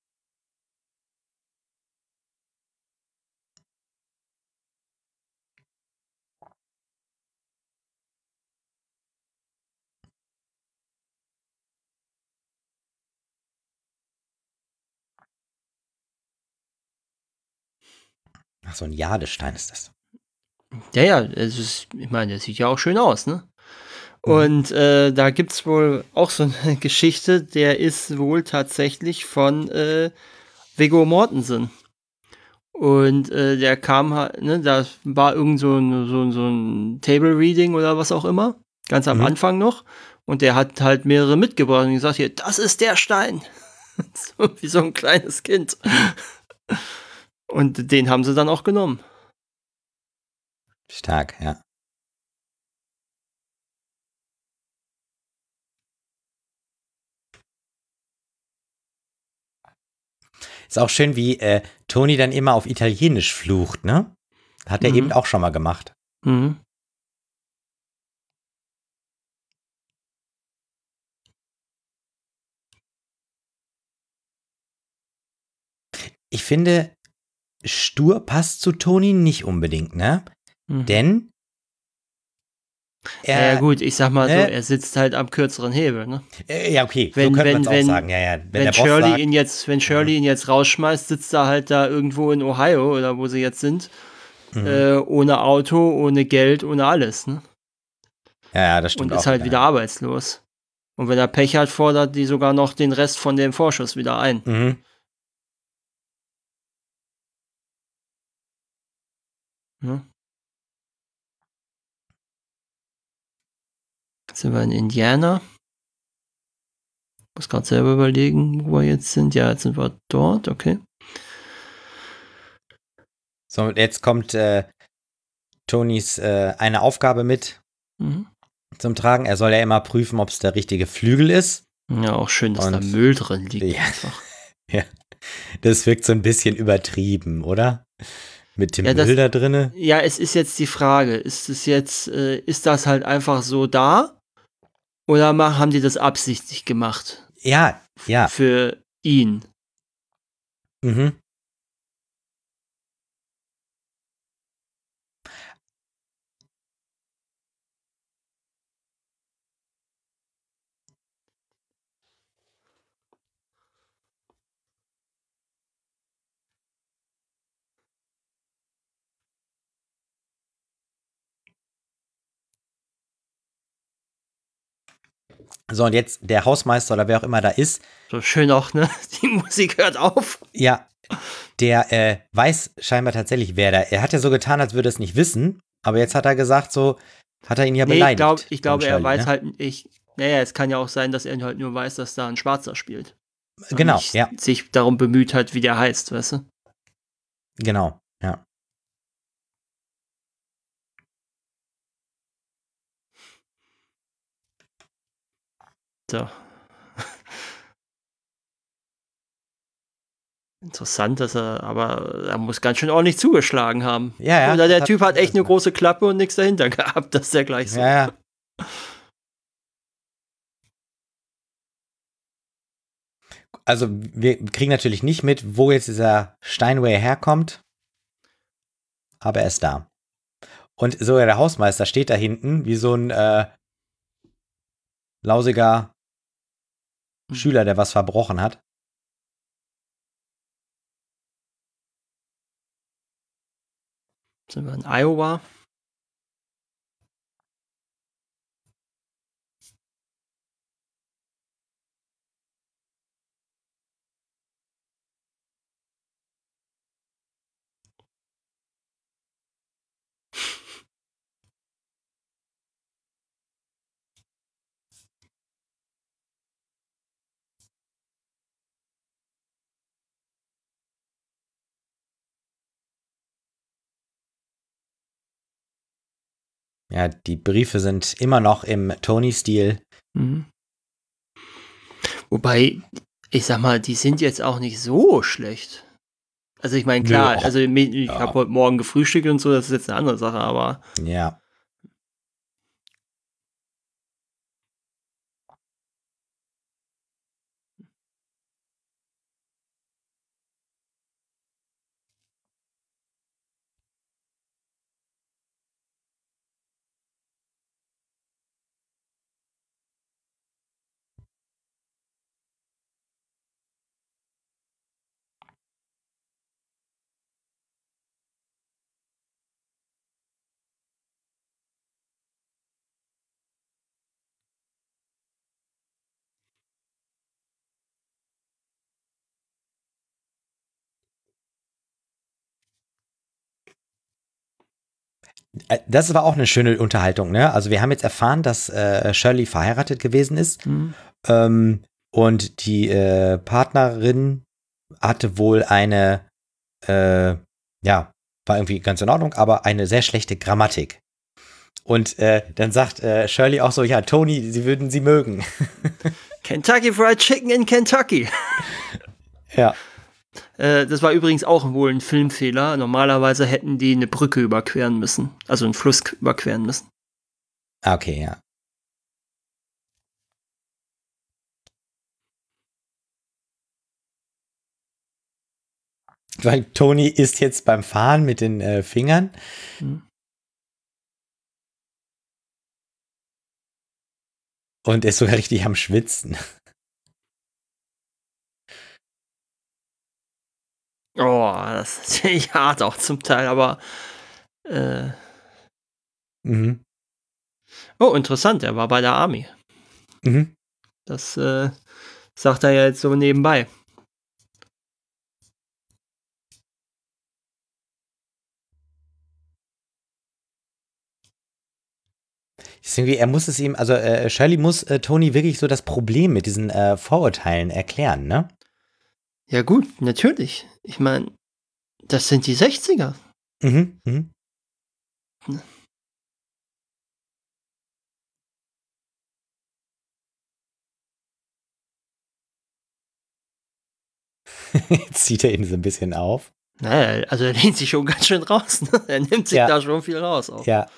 Ach, so ein Jadestein ist das. Ja, es ist, ich meine, der sieht ja auch schön aus, ne? Mhm. Und da gibt's wohl auch so eine Geschichte, der ist wohl tatsächlich von Viggo Mortensen. Und der kam halt, ne, da war irgend so ein Table Reading oder was auch immer, ganz am Anfang noch. Und der hat halt mehrere mitgebracht und gesagt, hier, das ist der Stein. So, wie so ein kleines Kind. Und den haben sie dann auch genommen. Stark, ja. Ist auch schön, wie Toni dann immer auf Italienisch flucht, ne? Hat er eben auch schon mal gemacht. Mhm. Ich finde, stur passt zu Toni nicht unbedingt, ne? Denn Ja gut, ich sag mal so, ne? er sitzt halt am kürzeren Hebel, ne? Ja, okay, Wenn, so könnte man wenn, es auch wenn, sagen. Ja, ja. Wenn wenn der Boss Shirley sagt, ihn jetzt, wenn Shirley ihn jetzt rausschmeißt, sitzt er halt da irgendwo in Ohio oder wo sie jetzt sind, ohne Auto, ohne Geld, ohne alles, ne? ja, das stimmt Und ist auch halt wieder wieder. arbeitslos. Und wenn er Pech hat, fordert die sogar noch den Rest von dem Vorschuss wieder ein. Mhm. Ne? Jetzt sind wir in Indiana. Muss gerade selber überlegen, wo wir jetzt sind. Ja, jetzt sind wir dort, okay. So, und jetzt kommt Tonys eine Aufgabe mit zum Tragen. Er soll ja immer prüfen, ob es der richtige Flügel ist. Ja, auch schön, dass Und da Müll drin liegt ja, einfach. ja, das wirkt so ein bisschen übertrieben, oder? Mit dem Ja, Müll da drinne. Ja, es ist jetzt die Frage, ist es jetzt, ist das halt einfach so da? Oder haben die das absichtlich gemacht? Ja, ja. Für ihn. Mhm. So, und jetzt der Hausmeister oder wer auch immer da ist. So schön auch, ne? Die Musik hört auf. Ja, der weiß scheinbar tatsächlich, wer da. Er hat ja so getan, als würde er es nicht wissen, aber jetzt hat er gesagt, so, hat er ihn ja beleidigt. Ich glaube, er Shirley, weiß ne? halt, naja, es kann ja auch sein, dass er halt nur weiß, dass da ein Schwarzer spielt. Und Genau, nicht ja. sich darum bemüht hat, wie der heißt, weißt du? Genau, ja. So. Interessant, aber er muss ganz schön ordentlich zugeschlagen haben. Ja, Oder der das Typ hat echt eine das- große Klappe und nichts dahinter gehabt, dass der gleich so. Ja. Also wir kriegen natürlich nicht mit, wo jetzt dieser Steinway herkommt, aber er ist da. Und sogar der Hausmeister steht da hinten wie so ein lausiger Schüler, der was verbrochen hat. Sind wir in Iowa? Ja, die Briefe sind immer noch im Tony-Stil. Mhm. Wobei, ich sag mal, die sind jetzt auch nicht so schlecht. Also ich meine, klar, Nö, ach, also ich ja. habe heute Morgen gefrühstückt und so, das ist jetzt eine andere Sache, aber Ja. Das war auch eine schöne Unterhaltung, ne? Also wir haben jetzt erfahren, dass Shirley verheiratet gewesen ist. Und die Partnerin hatte wohl eine, ja, war irgendwie ganz in Ordnung, aber eine sehr schlechte Grammatik. Und dann sagt Shirley auch so, ja, Tony, sie würden sie mögen. Kentucky Fried Chicken in Kentucky. Ja. Das war übrigens auch wohl ein Filmfehler. Normalerweise hätten die eine Brücke überqueren müssen, also einen Fluss überqueren müssen. Okay, ja. Weil Tony ist jetzt beim Fahren mit den Fingern. Und ist sogar richtig am Schwitzen. Oh, das ist ziemlich hart auch zum Teil, aber Mhm. oh, interessant, er war bei der Army. Mhm. Das sagt er ja jetzt so nebenbei. Ist irgendwie, er muss es ihm, also Shirley muss Tony wirklich so das Problem mit diesen Vorurteilen erklären, ne? Ja gut, natürlich. Ich meine, das sind die 60er. Mhm. Mhm. Jetzt zieht er ihn so ein bisschen auf. Naja, also er lehnt sich schon ganz schön raus. Ne? Er nimmt sich Ja. da schon viel raus. Auch. Ja.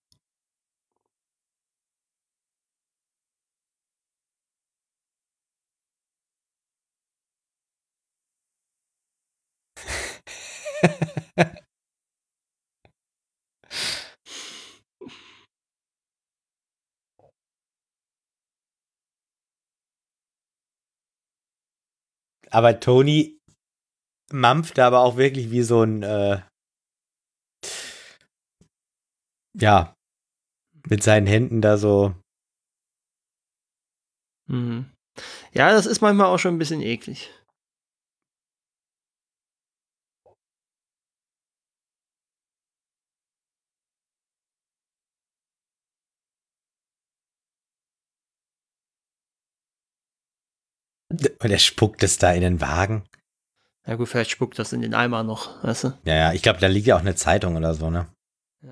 Aber Tony mampft aber auch wirklich wie so ein, ja, mit seinen Händen da so. Mhm. Ja, das ist manchmal auch schon ein bisschen eklig. Und er spuckt es da in den Wagen. Ja gut, vielleicht spuckt das in den Eimer noch, weißt du? Ja, ja, ich glaube, da liegt ja auch eine Zeitung oder so, ne? Ja.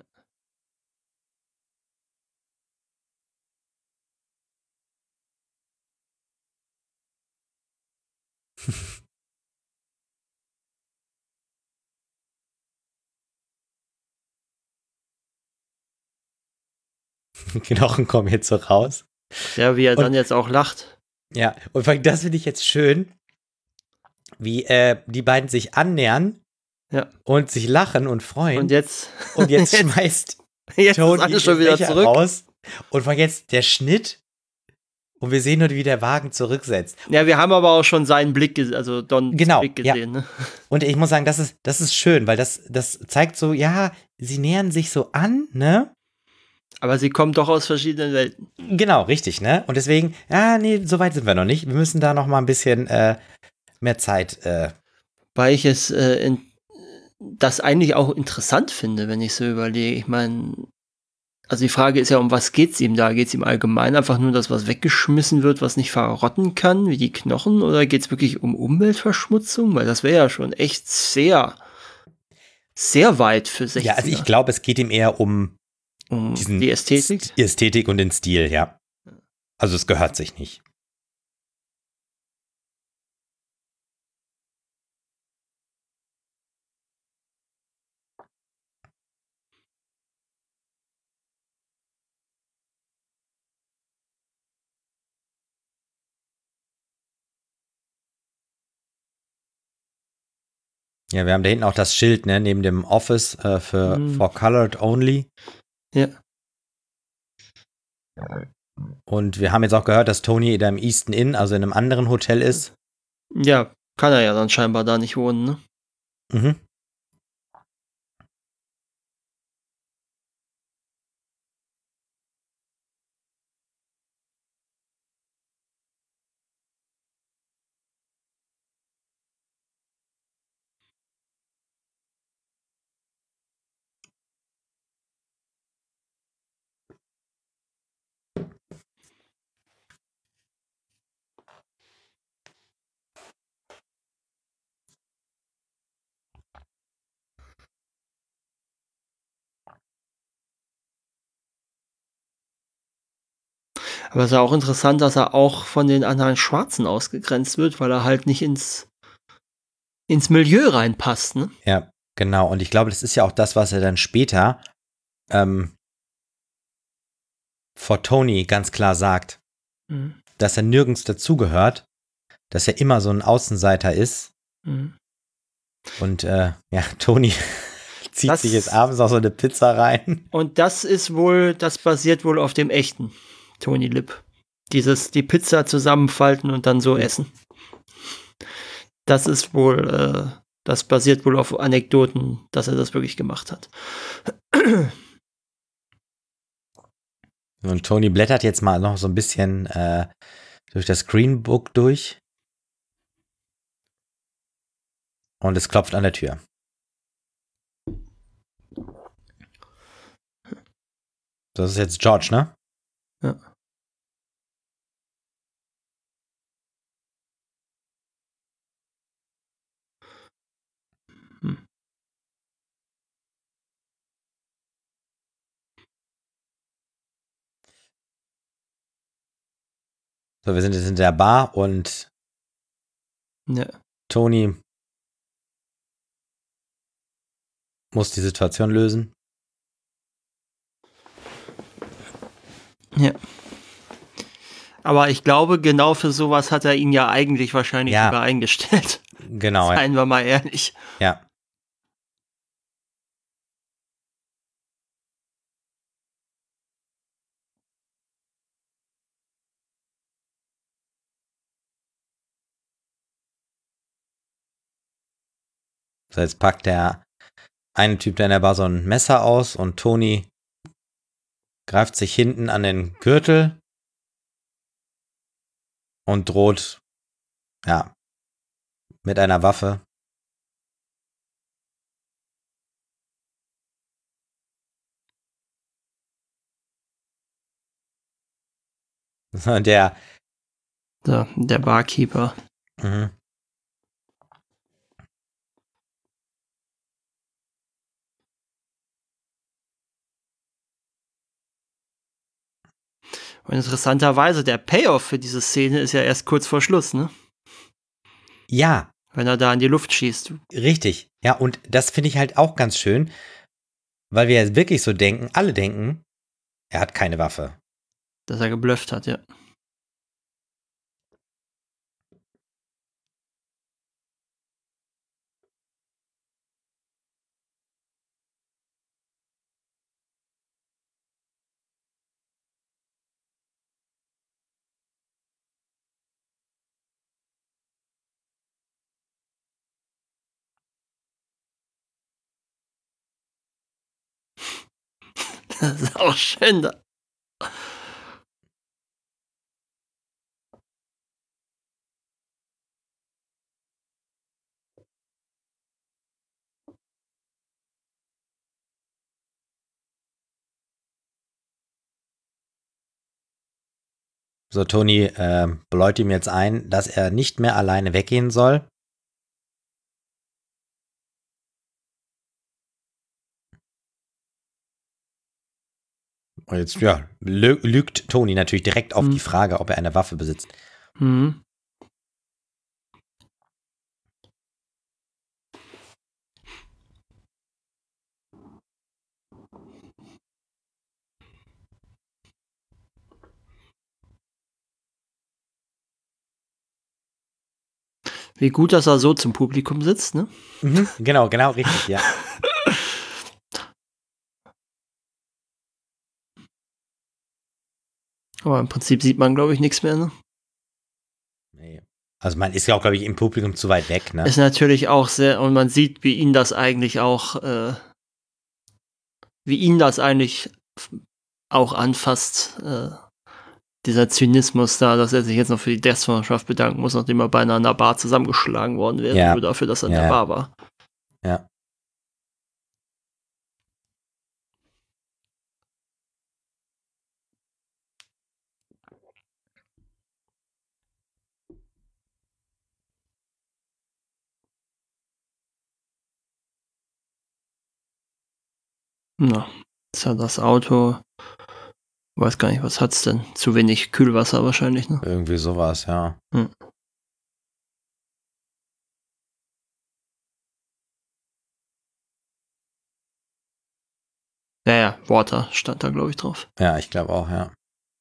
Knochen kommen jetzt so raus. Ja, wie er dann jetzt auch lacht. Ja, und vor allem das finde ich jetzt schön, wie die beiden sich annähern und sich lachen und freuen. Und jetzt schmeißt jetzt Tony ist alles schon wieder Becher zurück. raus. Und von jetzt der Schnitt. Und wir sehen nur, wie der Wagen zurücksetzt. Ja, wir haben aber auch schon seinen Blick, also Dons Blick gesehen. Ja. Ne? Und ich muss sagen, das ist schön, weil das zeigt so, ja, sie nähern sich so an, ne? Aber sie kommen doch aus verschiedenen Welten. Genau, richtig, ne? Und deswegen, nee, so weit sind wir noch nicht. Wir müssen da noch mal ein bisschen mehr Zeit. Weil ich es das eigentlich auch interessant finde, wenn ich so überlege. Ich meine, also die Frage ist ja, um was geht's ihm da? Geht's ihm allgemein einfach nur, dass was weggeschmissen wird, was nicht verrotten kann, wie die Knochen? Oder geht's wirklich um Umweltverschmutzung? Weil das wäre ja schon echt sehr, sehr weit für 60er. Ja, also ich glaube, es geht ihm eher um die Ästhetik? Die Ästhetik und den Stil, ja. Also es gehört sich nicht. Ja, wir haben da hinten auch das Schild, ne, neben dem Office for Colored Only. Ja. Und wir haben jetzt auch gehört, dass Tony da im Easton Inn, also in einem anderen Hotel ist. Ja, kann er ja dann scheinbar da nicht wohnen, ne? Mhm. Aber es ist ja auch interessant, dass er auch von den anderen Schwarzen ausgegrenzt wird, weil er halt nicht ins Milieu reinpasst, ne? Ja, genau. Und ich glaube, das ist ja auch das, was er dann später vor Tony ganz klar sagt. Mhm. Dass er nirgends dazugehört, dass er immer so ein Außenseiter ist. Mhm. Und Tony zieht sich jetzt abends auch so eine Pizza rein. Und das basiert wohl auf dem echten Tony Lip. Die Pizza zusammenfalten und dann so essen. Das ist wohl, das basiert wohl auf Anekdoten, dass er das wirklich gemacht hat. Und Tony blättert jetzt mal noch so ein bisschen durch das Green Book durch. Und es klopft an der Tür. Das ist jetzt George, ne? Ja. So, wir sind jetzt in der Bar und Tony muss die Situation lösen. Ja. Aber ich glaube, genau für sowas hat er ihn ja eigentlich wahrscheinlich sogar eingestellt. Genau, Seien wir mal ehrlich. Ja. So, jetzt packt der eine Typ da in der Bar so ein Messer aus und Tony greift sich hinten an den Gürtel und droht, mit einer Waffe. Der Barkeeper. Mhm. Und interessanterweise, der Payoff für diese Szene ist ja erst kurz vor Schluss, ne? Ja. Wenn er da in die Luft schießt. Richtig. Ja, und das finde ich halt auch ganz schön, weil wir ja wirklich so denken, alle denken, Er hat keine Waffe. Dass er geblufft hat, ja. Das ist auch schön da. So, Tony bläut ihm jetzt ein, dass er nicht mehr alleine weggehen soll. Und jetzt, ja, lügt Tony natürlich direkt auf die Frage, ob er eine Waffe besitzt. Mhm. Wie gut, dass er so zum Publikum sitzt, ne? Mhm, genau, richtig, ja. Aber im Prinzip sieht man, glaube ich, nichts mehr, ne? Nee. Also man ist ja auch, glaube ich, im Publikum zu weit weg, ne? Ist natürlich auch sehr, und man sieht, wie ihn das eigentlich auch anfasst, dieser Zynismus da, dass er sich jetzt noch für die Deathsmannschaft bedanken muss, nachdem er beinahe in einer Bar zusammengeschlagen worden wäre, Ja. nur dafür, dass er in der Bar war. Ja. Na, ist ja das Auto. Weiß gar nicht, was hat's denn? Zu wenig Kühlwasser wahrscheinlich, ne? Irgendwie sowas, ja. Ja, Water stand da, glaube ich, drauf. Ja, ich glaube auch, ja.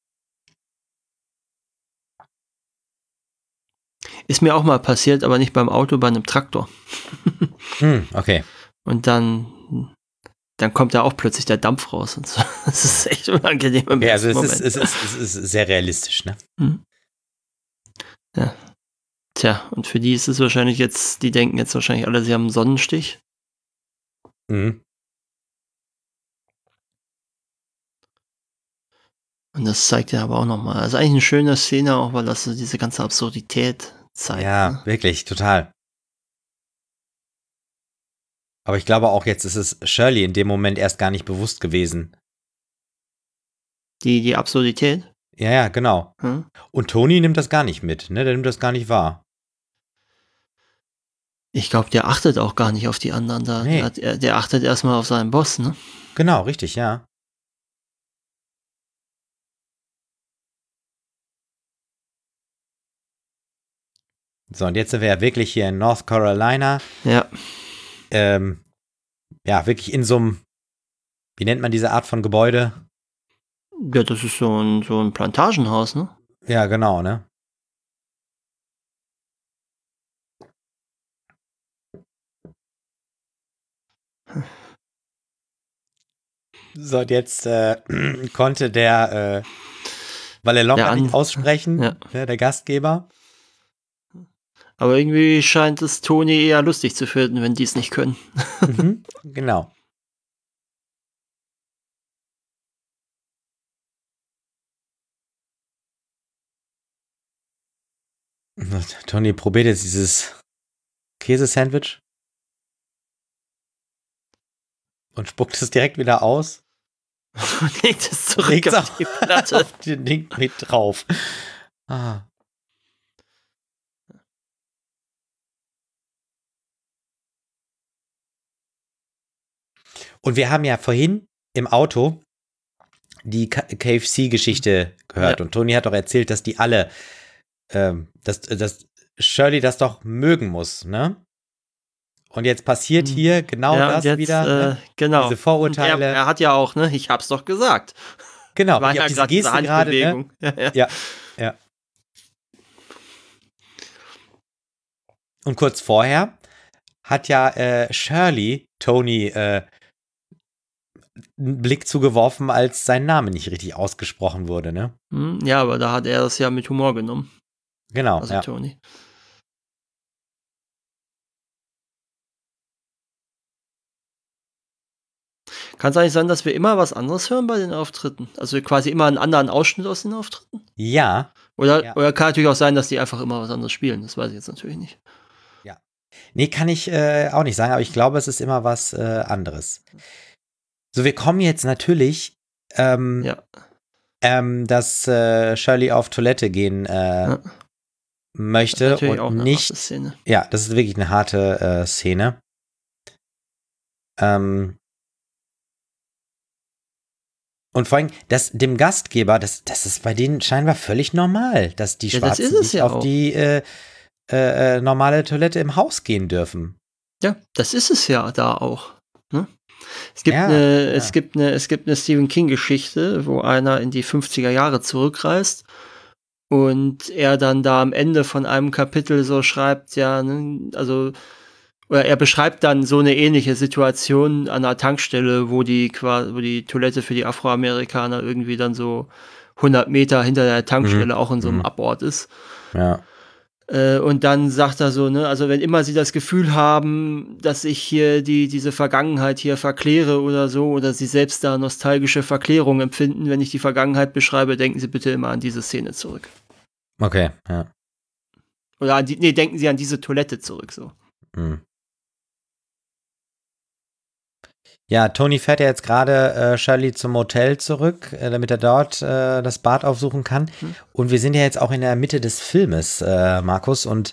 Ist mir auch mal passiert, aber nicht beim Auto, bei einem Traktor. Okay. Und dann kommt da auch plötzlich der Dampf raus und so. Das ist echt unangenehm im Ja, also ersten es ist sehr realistisch, ne? Ja. Tja, und für die ist es wahrscheinlich jetzt, die denken jetzt wahrscheinlich alle, sie haben einen Sonnenstich. Mhm. Und das zeigt ja aber auch nochmal. Also eigentlich eine schöne Szene, auch weil das so diese ganze Absurdität zeigt. Ja, ne? wirklich, total. Aber ich glaube auch jetzt ist es Shirley in dem Moment erst gar nicht bewusst gewesen. Die Absurdität. Ja, genau. Hm? Und Tony nimmt das gar nicht mit, ne? Der nimmt das gar nicht wahr. Ich glaube, der achtet auch gar nicht auf die anderen da. Nee. Der achtet erstmal auf seinen Boss, ne? Genau, richtig, ja. So, und jetzt sind wir ja wirklich hier in North Carolina. Ja. Ja, wirklich in so einem, wie nennt man diese Art von Gebäude? Ja, das ist so ein Plantagenhaus, ne? Ja, genau, ne? So, und jetzt konnte der Vallelonga nicht aussprechen, ja. Der Gastgeber. Aber irgendwie scheint es Tony eher lustig zu finden, wenn die es nicht können. Genau. Tony probiert jetzt dieses Käsesandwich und spuckt es direkt wieder aus. Und legt es zurück auf die Platte. Auf den Ding mit drauf. Ah. Und wir haben ja vorhin im Auto die KFC-Geschichte gehört. Ja. Und Tony hat doch erzählt, dass die alle, dass Shirley das doch mögen muss, ne? Und jetzt passiert hier genau das jetzt, wieder. Ne? Genau. Diese Vorurteile. Er hat ja auch, ne? Ich hab's doch gesagt. Genau, war ich ja hab diese gerade diese Geste gerade, ne? Handbewegung. Ja, ja. Und kurz vorher hat ja Shirley Tony einen Blick zugeworfen, als sein Name nicht richtig ausgesprochen wurde, ne? Ja, aber da hat er das ja mit Humor genommen. Genau, Also ja. Tony. Kann es eigentlich sein, dass wir immer was anderes hören bei den Auftritten? Also quasi immer einen anderen Ausschnitt aus den Auftritten? Ja. Oder Ja. kann natürlich auch sein, dass die einfach immer was anderes spielen. Das weiß ich jetzt natürlich nicht. Nee, kann ich auch nicht sagen, aber ich glaube, es ist immer was anderes. So, wir kommen jetzt natürlich, dass Shirley auf Toilette gehen möchte das ist natürlich und auch eine nicht. harte Szene. Ja, das ist wirklich eine harte Szene. Und vor allem, dem Gastgeber, das ist bei denen scheinbar völlig normal, dass die Schwarzen nicht auf die normale Toilette im Haus gehen dürfen. Ja, das ist es ja da auch. Ne? Es gibt eine Stephen King-Geschichte, wo einer in die 50er Jahre zurückreist und er dann da am Ende von einem Kapitel so schreibt, ja, ne, also oder er beschreibt dann so eine ähnliche Situation an einer Tankstelle, wo die Toilette für die Afroamerikaner irgendwie dann so 100 Meter hinter der Tankstelle auch in so einem Abort ist. Ja. Und dann sagt er so, ne, also wenn immer sie das Gefühl haben, dass ich hier diese Vergangenheit hier verkläre oder so, oder sie selbst da nostalgische Verklärung empfinden, wenn ich die Vergangenheit beschreibe, denken sie bitte immer an diese Szene zurück. Okay, ja. Oder denken sie an diese Toilette zurück, so. Ja, Tony fährt ja jetzt gerade Shirley zum Hotel zurück, damit er dort das Bad aufsuchen kann. Und wir sind ja jetzt auch in der Mitte des Filmes, Markus. Und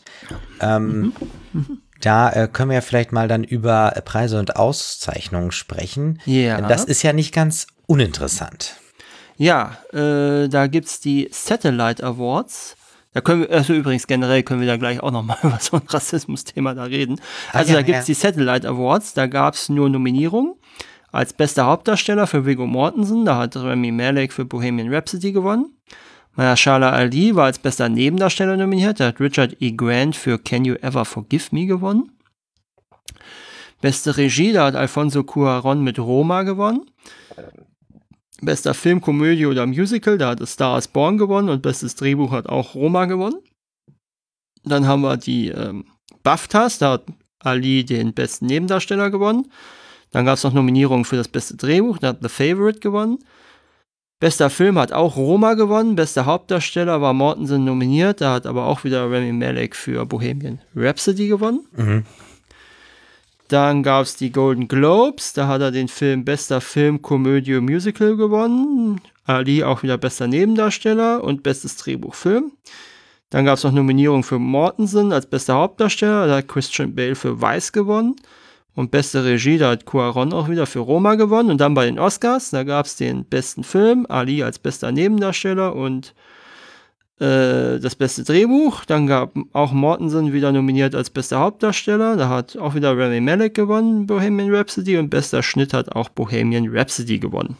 da können wir ja vielleicht mal dann über Preise und Auszeichnungen sprechen. Ja. Das ist ja nicht ganz uninteressant. Ja, da gibt's die Satellite Awards. Da können wir, also übrigens generell können wir da gleich auch nochmal über so ein Rassismus-Thema da reden. Also da gibt's die Satellite Awards, da gab's nur Nominierungen. Als bester Hauptdarsteller für Viggo Mortensen, da hat Rami Malek für Bohemian Rhapsody gewonnen. Mahershala Ali war als bester Nebendarsteller nominiert, da hat Richard E. Grant für Can You Ever Forgive Me gewonnen. Beste Regie, da hat Alfonso Cuarón mit Roma gewonnen. Bester Film, Komödie oder Musical, da hat A Star is Born gewonnen und bestes Drehbuch hat auch Roma gewonnen. Dann haben wir die BAFTAs, da hat Ali den besten Nebendarsteller gewonnen. Dann gab es noch Nominierungen für das beste Drehbuch, da hat The Favourite gewonnen. Bester Film hat auch Roma gewonnen, bester Hauptdarsteller war Mortensen nominiert, da hat aber auch wieder Rami Malek für Bohemian Rhapsody gewonnen. Dann gab es die Golden Globes, da hat er den Film Bester Film, Komödie, Musical gewonnen. Ali auch wieder bester Nebendarsteller und bestes Drehbuch Film. Dann gab es noch Nominierungen für Mortensen als bester Hauptdarsteller, da hat Christian Bale für Vice gewonnen. Und beste Regie, da hat Cuarón auch wieder für Roma gewonnen. Und dann bei den Oscars, da gab es den besten Film, Ali als bester Nebendarsteller und das beste Drehbuch. Dann gab auch Mortensen wieder nominiert als bester Hauptdarsteller. Da hat auch wieder Rami Malek gewonnen, Bohemian Rhapsody. Und bester Schnitt hat auch Bohemian Rhapsody gewonnen.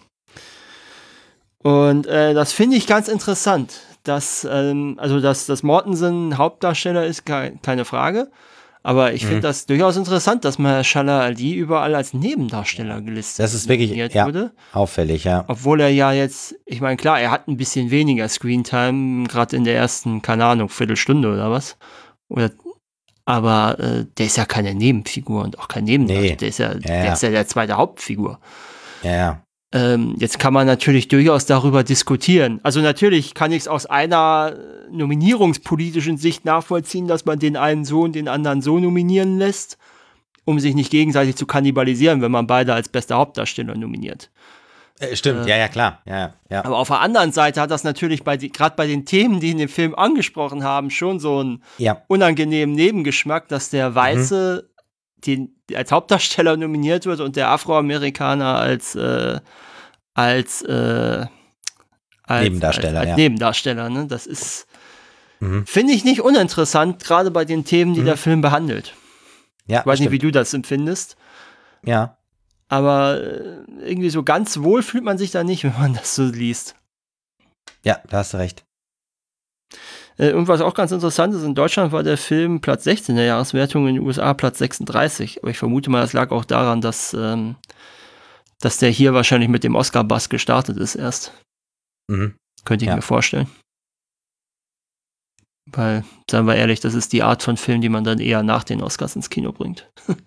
Und das finde ich ganz interessant, dass Mortensen Hauptdarsteller ist, keine Frage. Aber ich finde das durchaus interessant, dass Mahershala Ali überall als Nebendarsteller gelistet Das ist wirklich wurde. Auffällig, ja. Obwohl er ja jetzt, ich meine, klar, er hat ein bisschen weniger Screentime, gerade in der ersten, keine Ahnung, Viertelstunde oder was. Aber der ist ja keine Nebenfigur und auch kein Nebendarsteller. Nee. Der ist ja der zweite Hauptfigur. Ja. Jetzt kann man natürlich durchaus darüber diskutieren. Also natürlich kann ich es aus einer nominierungspolitischen Sicht nachvollziehen, dass man den einen so und den anderen so nominieren lässt, um sich nicht gegenseitig zu kannibalisieren, wenn man beide als bester Hauptdarsteller nominiert. Stimmt, ja, klar. Ja. Aber auf der anderen Seite hat das natürlich gerade bei den Themen, die in dem Film angesprochen haben, schon so einen unangenehmen Nebengeschmack, dass der Weiße als Hauptdarsteller nominiert wird und der Afroamerikaner als Nebendarsteller. Als Nebendarsteller, ne? Das ist, finde ich, nicht uninteressant, gerade bei den Themen, die der Film behandelt. Ja, ich weiß nicht, wie du das empfindest. Ja. Aber irgendwie so ganz wohl fühlt man sich da nicht, wenn man das so liest. Ja, da hast du recht. Und was auch ganz interessant ist, in Deutschland war der Film Platz 16 der Jahreswertung, in den USA Platz 36. Aber ich vermute mal, das lag auch daran, dass der hier wahrscheinlich mit dem Oscar-Buzz gestartet ist erst. Mhm. Könnte ich Ja. mir vorstellen. Weil, seien wir ehrlich, das ist die Art von Film, die man dann eher nach den Oscars ins Kino bringt.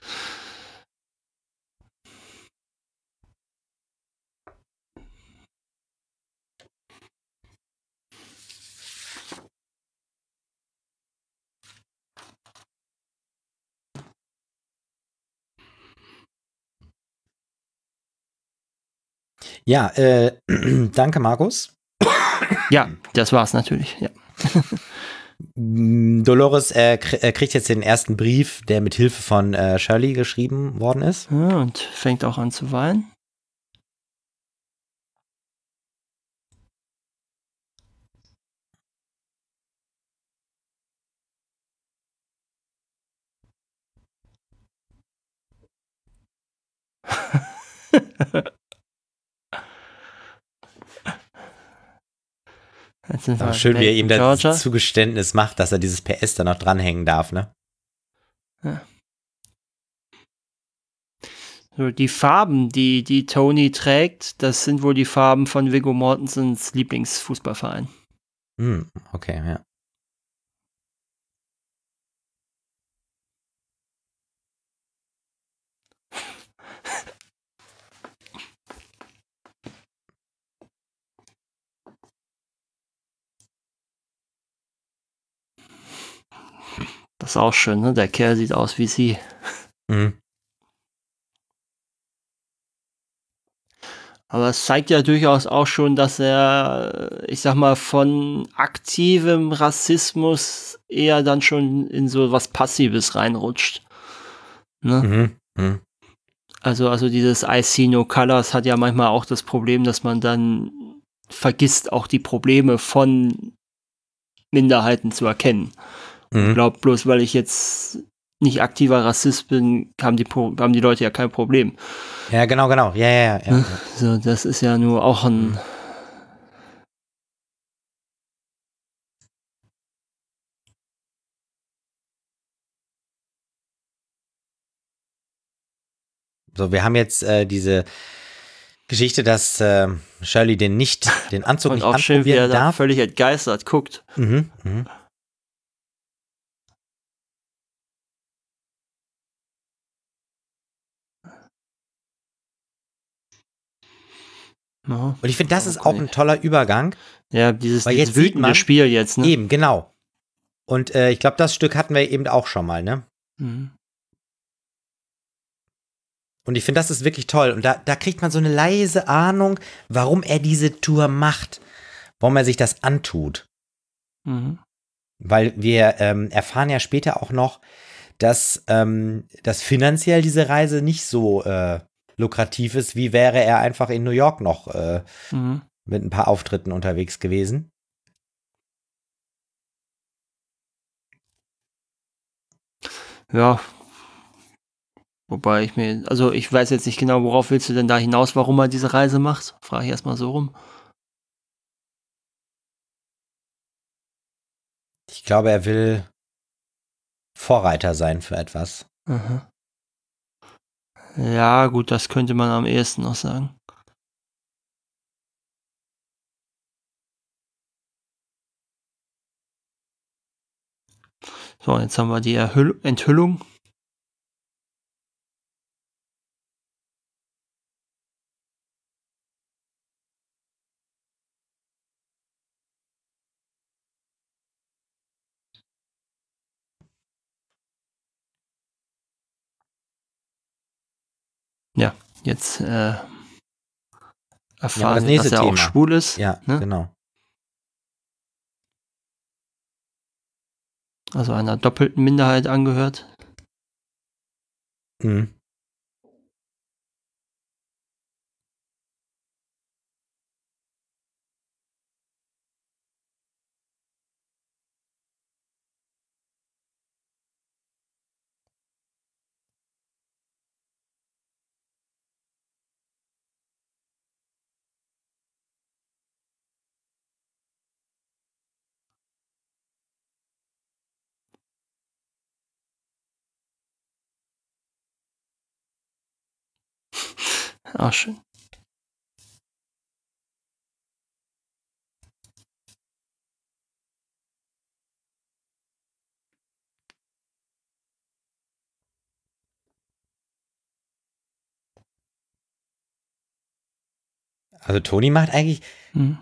Ja, danke, Markus. Ja, das war's natürlich, ja. Dolores kriegt jetzt den ersten Brief, der mit Hilfe von Shirley geschrieben worden ist. Ja, und fängt auch an zu weinen. Jetzt sind Aber wir schön, wie er ihm das Georgia. Zugeständnis macht, dass er dieses PS da noch dranhängen darf, ne? Ja. So, die Farben, die Tony trägt, das sind wohl die Farben von Viggo Mortensens Lieblingsfußballverein. Okay, ja. Das ist auch schön, ne? Der Kerl sieht aus wie sie. Mhm. Aber es zeigt ja durchaus auch schon, dass er, ich sag mal, von aktivem Rassismus eher dann schon in so was Passives reinrutscht. Ne? Also dieses I see no colors hat ja manchmal auch das Problem, dass man dann vergisst, auch die Probleme von Minderheiten zu erkennen. Ich glaube, bloß weil ich jetzt nicht aktiver Rassist bin, haben die Leute ja kein Problem. Ja, genau. Ja. So, das ist ja nur auch ein. So, wir haben jetzt diese Geschichte, dass Shirley den Anzug Und nicht auch schön, wie er anprobieren da darf. völlig entgeistert guckt. Ja, Und ich finde, das ist auch ein toller Übergang. ja, dieses Weil jetzt sieht wütende man Spiel jetzt, ne? Eben, genau. Und ich glaube, das Stück hatten wir eben auch schon mal, ne? Mhm. Und ich finde, das ist wirklich toll. Und da kriegt man so eine leise Ahnung, warum er diese Tour macht. Warum er sich das antut. Mhm. Weil wir erfahren ja später auch noch, dass finanziell diese Reise nicht so lukrativ ist, wie wäre er einfach in New York noch mit ein paar Auftritten unterwegs gewesen. Ja. Wobei ich weiß jetzt nicht genau, worauf willst du denn da hinaus, warum er diese Reise macht? Frage ich erstmal so rum. Ich glaube, er will Vorreiter sein für etwas. Aha. Ja, gut, das könnte man am ehesten noch sagen. So, jetzt haben wir die Enthüllung. Ja, jetzt erfahren wir, dass er auch schwul ist. Ja, ne? genau. Also einer doppelten Minderheit angehört. Mhm. Ach, schön. Also Toni macht eigentlich Hm.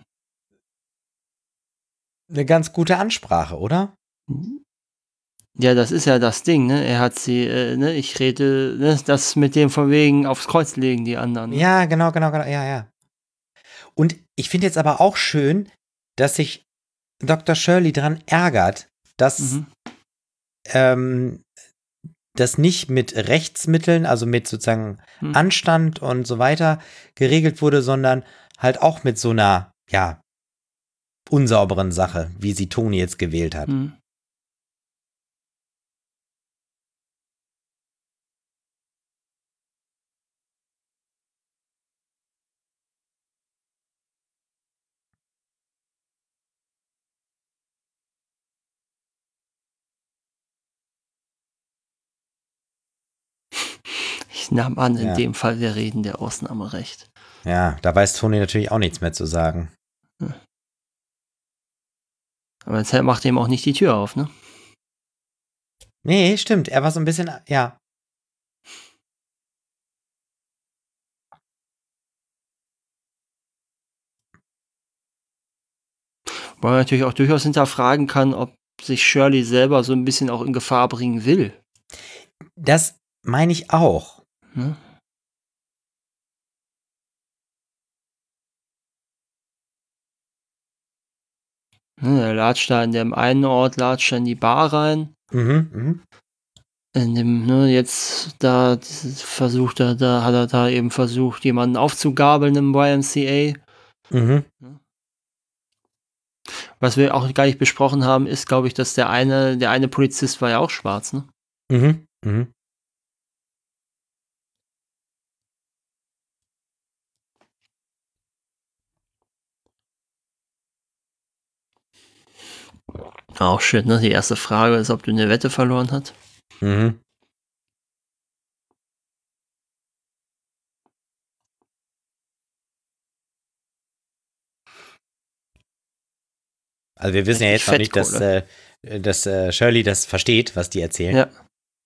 eine ganz gute Ansprache, oder? Ja, das ist ja das Ding, ne? Er hat sie, ne, ich rede, ne, das mit dem von wegen aufs Kreuz legen, die anderen, ne? Ja, genau, ja, ja. Und ich finde jetzt aber auch schön, dass sich Dr. Shirley daran ärgert, dass Mhm. das nicht mit Rechtsmitteln, also mit sozusagen Hm. Anstand und so weiter geregelt wurde, sondern halt auch mit so einer, ja, unsauberen Sache, wie sie Toni jetzt gewählt hat. Hm. Ich nahm an, in Ja. dem Fall, wir reden der Ausnahmerecht. Ja, da weiß Toni natürlich auch nichts mehr zu sagen. Aber jetzt macht ihm auch nicht die Tür auf, ne? Nee, stimmt. Er war so ein bisschen, ja. Weil man natürlich auch durchaus hinterfragen kann, ob sich Shirley selber so ein bisschen auch in Gefahr bringen will. Das meine ich auch. Ne? Ne, er latscht da in dem einen Ort, latscht er in die Bar rein. Mhm. In dem, ne, jetzt da versucht er, da hat er da eben versucht, jemanden aufzugabeln im YMCA. Mhm. Was wir auch gar nicht besprochen haben, ist, glaube ich, dass der eine Polizist war ja auch schwarz, ne? Mhm. Auch schön, ne? Die erste Frage ist, ob du eine Wette verloren hast. Mhm. Also wir wissen ja Richtig jetzt noch nicht, Fettkohle. dass Shirley das versteht, was die erzählen. Ja.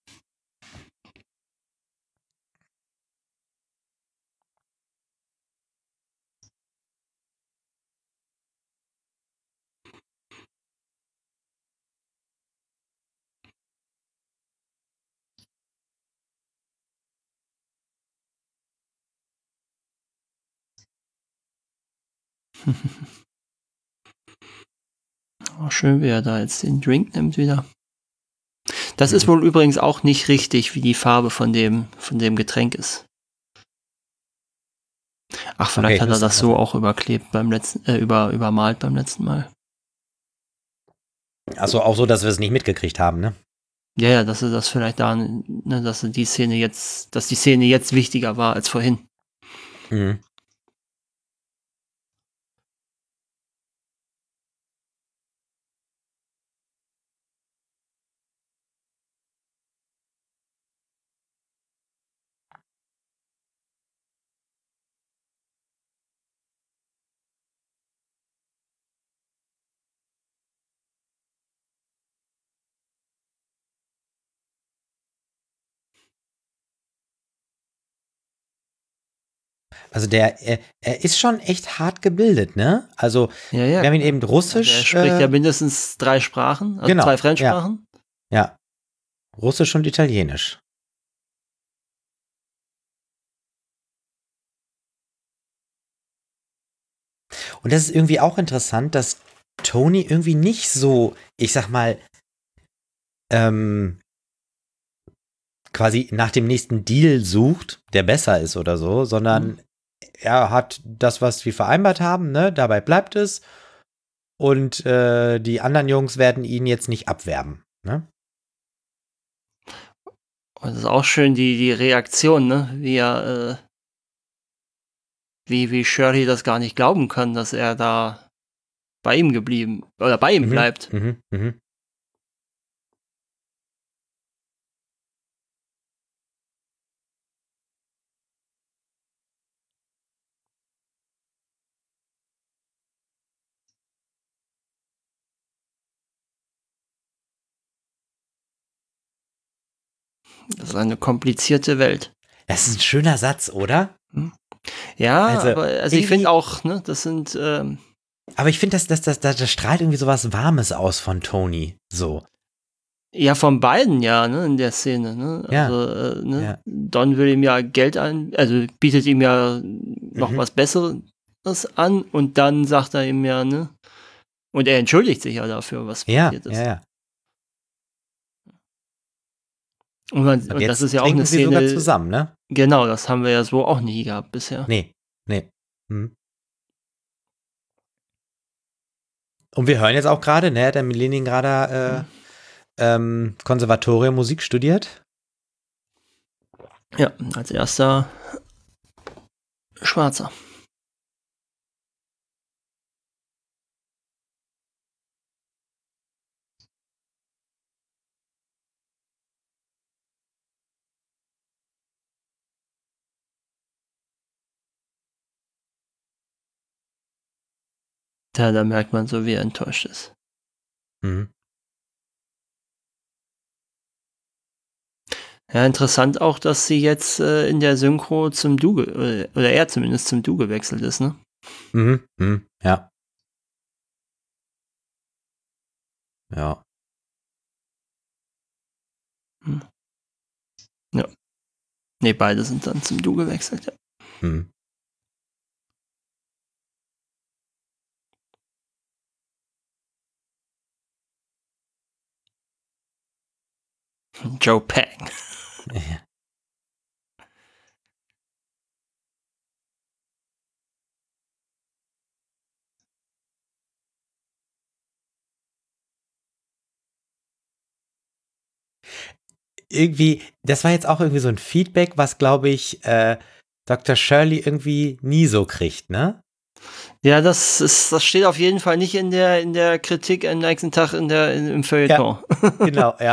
Auch schön, wie er da jetzt den Drink nimmt wieder. Das ist wohl übrigens auch nicht richtig, wie die Farbe von dem Getränk ist. Ach, vielleicht Okay, hat er müsste das so anders auch überklebt beim letzten, übermalt beim letzten Mal. sein. Achso, auch so, dass wir es nicht mitgekriegt haben, ne? Ja, ja, dass er das vielleicht da, ne, dass die Szene jetzt wichtiger war als vorhin. Mhm. Also er ist schon echt hart gebildet, ne? Also Ja, ja. wir haben ihn eben Also er Russisch. spricht ja mindestens 3 Sprachen, also Genau, 2 ja. Fremdsprachen. Ja. Russisch und Italienisch. Und das ist irgendwie auch interessant, dass Tony irgendwie nicht so, ich sag mal, quasi nach dem nächsten Deal sucht, der besser ist oder so, sondern er hat das, was wir vereinbart haben, ne? Dabei bleibt es. Und die anderen Jungs werden ihn jetzt nicht abwerben, ne? Und das ist auch schön, die Reaktion, ne? Wie Shirley das gar nicht glauben kann, dass er da bei ihm geblieben oder bei ihm bleibt. Mhm. Das ist eine komplizierte Welt. Das ist ein schöner Satz, oder? Ja, Also, aber ich irgendwie- finde auch, ne, das sind, Aber ich finde, das strahlt irgendwie sowas Warmes aus von Tony. So. ja, von beiden ja, ne, in der Szene, ne? Ja. Also, ne, Ja. Don will ihm ja Geld an, also bietet ihm ja noch was Besseres an und dann sagt er ihm ja, ne? Und er entschuldigt sich ja dafür, was Ja, passiert ist. ja. Und Und jetzt das ist ja auch trinken eine sie sogar Szene, zusammen, ne? genau, das haben wir ja so auch nie gehabt bisher. Nee. Hm. Und wir hören jetzt auch gerade, ne, der Leningrader Konservatorium Musik studiert. Ja, als erster Schwarzer. Ja, da merkt man so, wie er enttäuscht ist. Mhm. Ja, interessant auch, dass sie jetzt in der Synchro zum Du, oder er zumindest zum Du gewechselt ist, ne? Ja. Ja. Ja. Ne, beide sind dann zum Du gewechselt, ja. Mhm. Joe Pang. Ja. Irgendwie, das war jetzt auch irgendwie so ein Feedback, was, glaube ich, Dr. Shirley irgendwie nie so kriegt, ne? Ja, das steht auf jeden Fall nicht in der Kritik am nächsten Tag im Feuilleton. Genau, ja.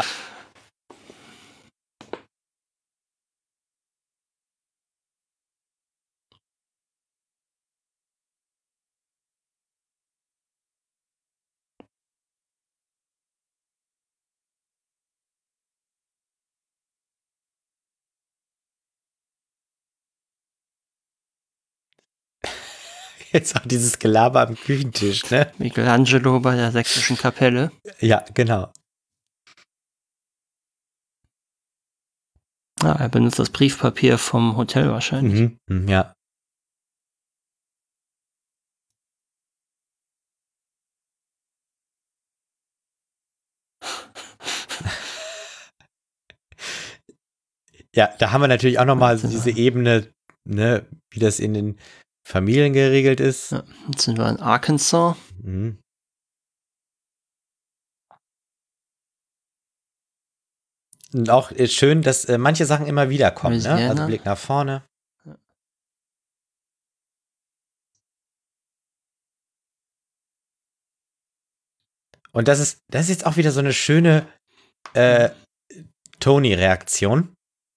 Jetzt auch dieses Gelaber am Küchentisch, ne? Michelangelo bei der Sächsischen Kapelle. Ja, genau. Ah, er benutzt das Briefpapier vom Hotel wahrscheinlich. Ja. Ja, da haben wir natürlich auch nochmal diese Ebene, ne, wie das in den Familien geregelt ist. Ja, jetzt sind wir in Arkansas. Mhm. Und auch schön, dass manche Sachen immer wieder kommen, ne? Louisiana. Also Blick nach vorne. Ja. Und das ist jetzt auch wieder so eine schöne Tony-Reaktion.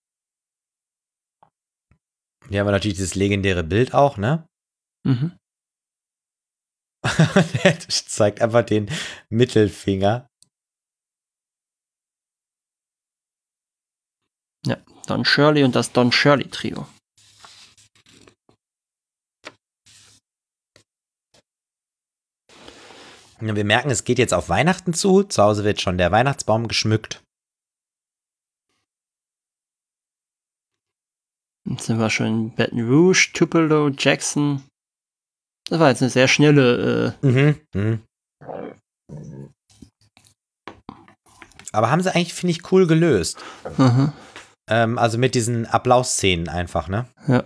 Hier haben wir natürlich dieses legendäre Bild auch, ne? Mhm. Er zeigt einfach den Mittelfinger. Ja, Don Shirley und das Don Shirley Trio. Und wir merken, es geht jetzt auf Weihnachten zu. Zu Hause wird schon der Weihnachtsbaum geschmückt. Jetzt sind wir schon in Baton Rouge, Tupelo, Jackson. Das war jetzt eine sehr schnelle. Aber haben sie eigentlich, finde ich, cool gelöst. Mhm. Also mit diesen Applausszenen einfach, ne? Ja.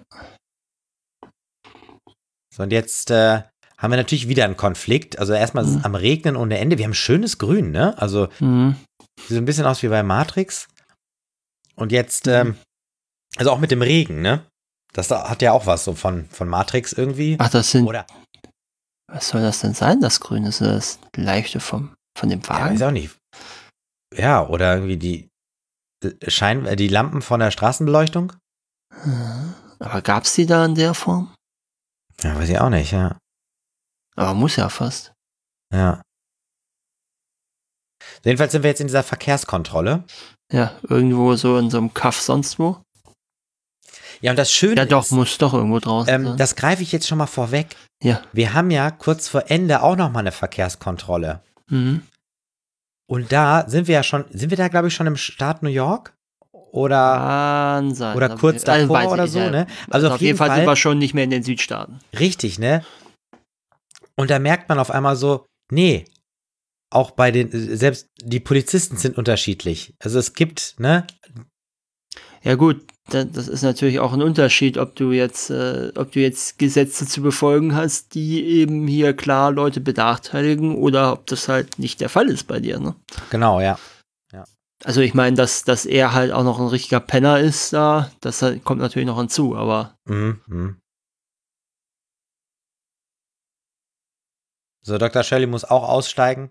So, und jetzt haben wir natürlich wieder einen Konflikt. Also erstmal ist es am Regnen ohne Ende. Wir haben schönes Grün, ne? Also sieht so ein bisschen aus wie bei Matrix. Und jetzt, also auch mit dem Regen, ne? Das hat ja auch was so von Matrix irgendwie. Ach, das sind. Oder? Was soll das denn sein, das Grün? Ist das Leichte von dem Ja, Wagen? weiß auch nicht. Ja, oder irgendwie die Lampen von der Straßenbeleuchtung. Aber gab's die da in der Form? Ja, weiß ich auch nicht, ja. Aber muss ja fast. Ja. Jedenfalls sind wir jetzt in dieser Verkehrskontrolle. Ja, irgendwo so in so einem Kaff sonst wo. Ja, und das Schöne Ja, doch, ist, muss doch irgendwo draußen sein. das greife ich jetzt schon mal vorweg. Ja. Wir haben ja kurz vor Ende auch noch mal eine Verkehrskontrolle. Mhm. Und da sind wir da, glaube ich, schon im Staat New York? Kann sein. Oder kurz davor weiß ich oder nicht, so, ja. ne? Also auf jeden Fall sind wir schon nicht mehr in den Südstaaten. Richtig, ne? Und da merkt man auf einmal so, nee, auch bei selbst die Polizisten sind unterschiedlich. Also es gibt, ne? Ja gut, das ist natürlich auch ein Unterschied, ob du jetzt Gesetze zu befolgen hast, die eben hier klar Leute benachteiligen oder ob das halt nicht der Fall ist bei dir, ne? Genau, ja. Also ich meine, dass er halt auch noch ein richtiger Penner ist da, das halt, kommt natürlich noch hinzu, aber Mhm. So, Dr. Shirley muss auch aussteigen.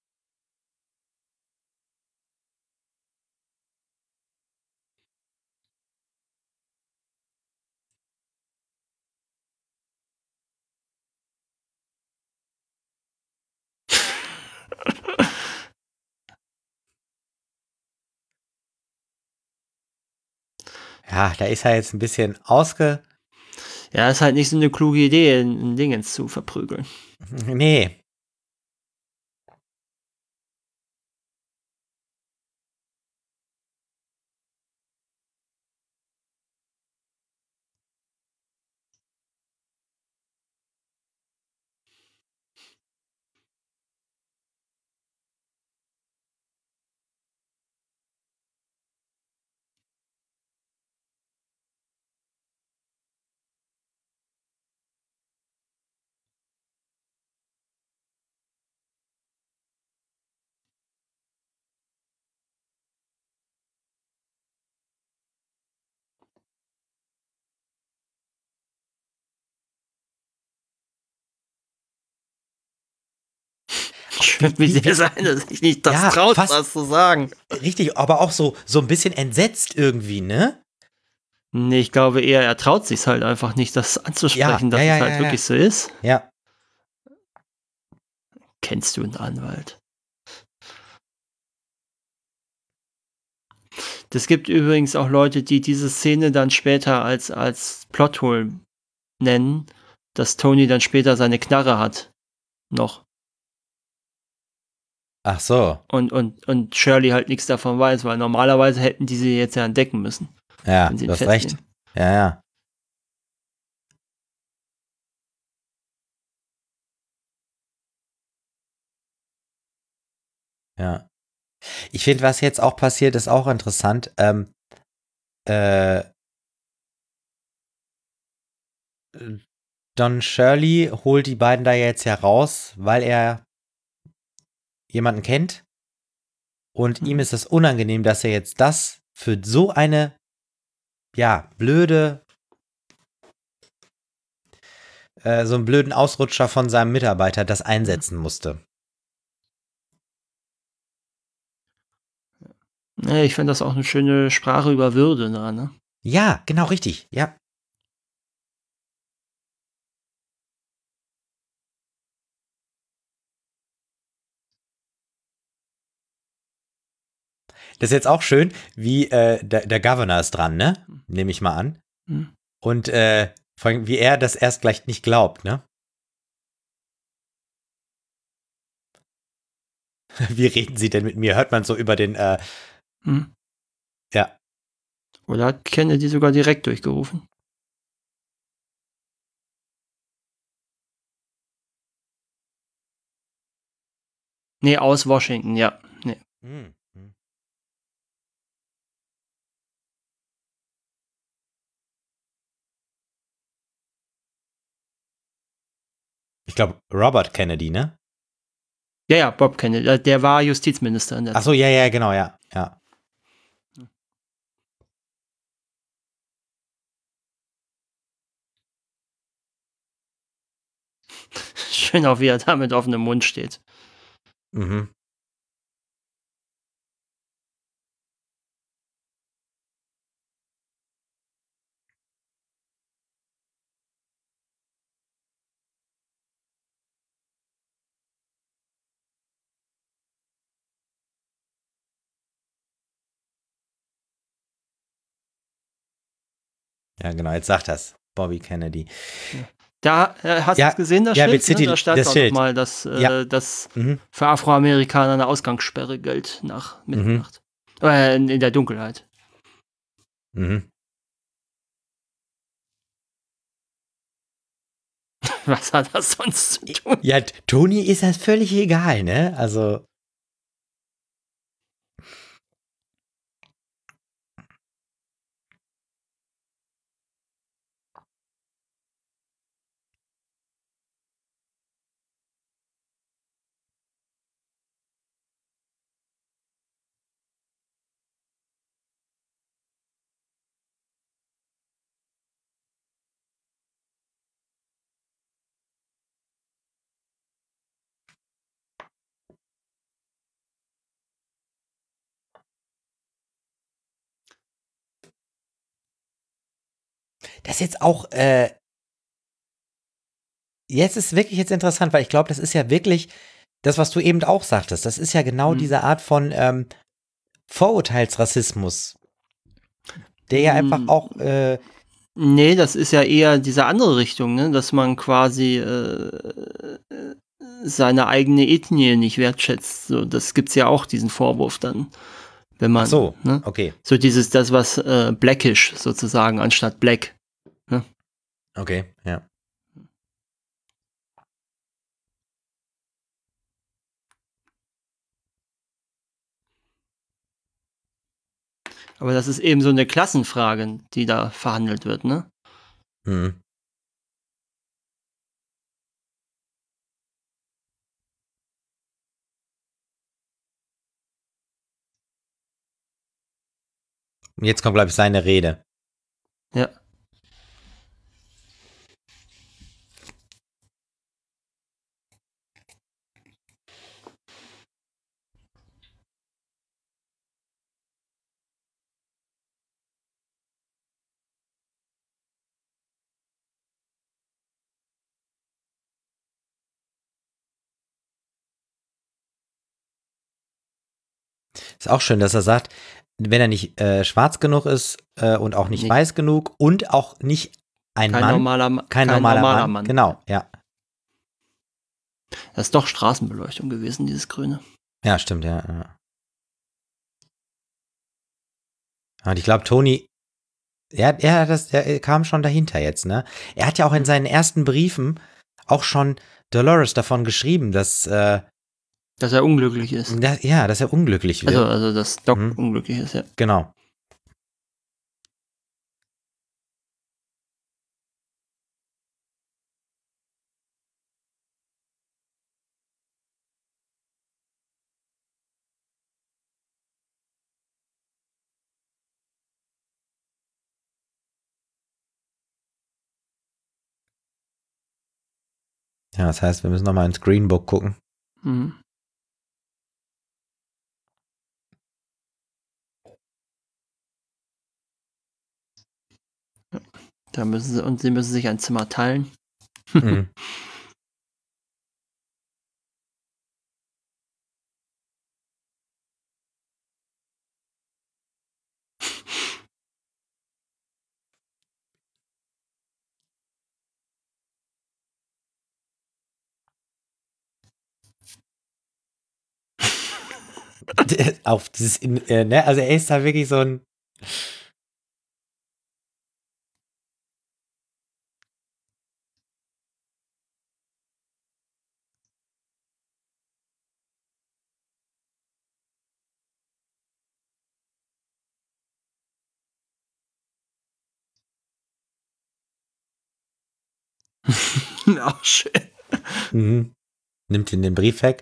Ja, da ist er jetzt ein bisschen ja, ist halt nicht so eine kluge Idee, ein Dingens zu verprügeln. Nee. Wie sehr sein, dass ich nicht das Ja, traut, fast was zu sagen. richtig, aber auch so ein bisschen entsetzt irgendwie, ne? Nee, ich glaube eher, er traut sich halt einfach nicht, das anzusprechen, dass es halt wirklich so ist. Ja. Kennst du einen Anwalt? Das gibt übrigens auch Leute, die diese Szene dann später als Plothole nennen, dass Tony dann später seine Knarre hat. Noch. Ach so. Und Shirley halt nichts davon weiß, weil normalerweise hätten die sie jetzt ja entdecken müssen. Ja, wenn sie ihn du hast recht. festnehmen. Ja. Ja. Ich finde, was jetzt auch passiert, ist auch interessant. Äh, Don Shirley holt die beiden da jetzt ja raus, weil er jemanden kennt. Und ihm ist es unangenehm, dass er jetzt das für so eine, ja, blöde, so einen blöden Ausrutscher von seinem Mitarbeiter das einsetzen musste. Ja, ich finde das auch eine schöne Sprache über Würde da, ne? Ja, genau richtig. Ja. Das ist jetzt auch schön, wie der Governor ist dran, ne? Nehme ich mal an. Hm. Und vor allem, wie er das erst gleich nicht glaubt, ne? Wie reden Sie denn mit mir? Hört man so über den, ja. Oder hat Kennedy sogar direkt durchgerufen? Nee, aus Washington, ja. Nee. Hm. Ich glaube, Robert Kennedy, ne? Ja, Bob Kennedy, der war Justizminister in der Ach so, ja, genau, ja. Schön auch, wie er da mit offenem Mund steht. Mhm. Ja, genau, jetzt sagt das. Bobby Kennedy. Da hast du Ja, es gesehen, das ja, Schild? mit City- Ne? Da stand das auch Schild. nochmal, dass Ja. das Mhm. für Afroamerikaner eine Ausgangssperre gilt nach Mitternacht. In der Dunkelheit. Mhm. Was hat das sonst zu tun? Ja, Toni ist das völlig egal, ne? Also. Das ist jetzt auch, jetzt ist wirklich jetzt interessant, weil ich glaube, das ist ja wirklich das, was du eben auch sagtest. Das ist ja genau diese Art von Vorurteilsrassismus, der ja einfach auch, Nee, das ist ja eher diese andere Richtung, ne? Dass man quasi seine eigene Ethnie nicht wertschätzt. So, das gibt's ja auch, diesen Vorwurf dann. Wenn man, ach so, ne? okay, So das, was blackish sozusagen, anstatt black. okay, ja. Aber das ist eben so eine Klassenfrage, die da verhandelt wird, ne? Mhm. Und jetzt kommt, glaube ich, seine Rede. Ja. Ist auch schön, dass er sagt, wenn er nicht schwarz genug ist und auch nicht Nee. weiß genug und auch nicht ein Kein Mann, normaler, kein normaler Mann. Genau, ja. Das ist doch Straßenbeleuchtung gewesen, dieses Grüne. Ja, stimmt, ja. Ja. Und ich glaube, Toni, er kam schon dahinter jetzt, ne? Er hat ja auch in seinen ersten Briefen auch schon Dolores davon geschrieben, dass er unglücklich ist. dass er unglücklich wird. Also dass Doc unglücklich ist, ja. Genau. Ja, das heißt, wir müssen nochmal ins Green Book gucken. Mhm. Da sie müssen sich ein Zimmer teilen. Mhm. Auf dieses, ne, also er ist da wirklich so ein. Auch schön. Mhm. Nimmt ihn den Brief weg.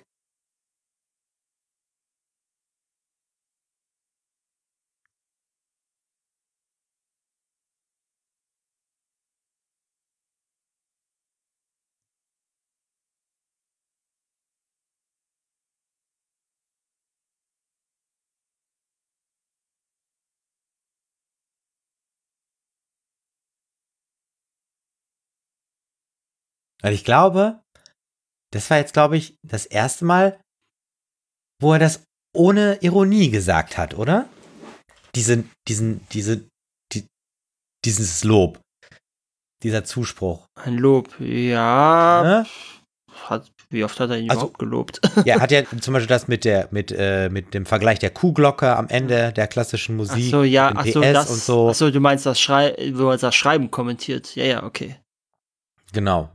Weil ich glaube, das war jetzt, glaube ich, das erste Mal, wo er das ohne Ironie gesagt hat, oder? Die, dieses Lob, dieser Zuspruch. Ein Lob, ja. Ne? Wie oft hat er ihn Also- überhaupt gelobt? Ja, hat ja zum Beispiel das mit dem Vergleich der Kuhglocke am Ende der klassischen Musik, Ach so, ja, mit dem ach so, PS und so. Ach so, du meinst das wo er das Schreiben kommentiert. Ja, okay. Genau.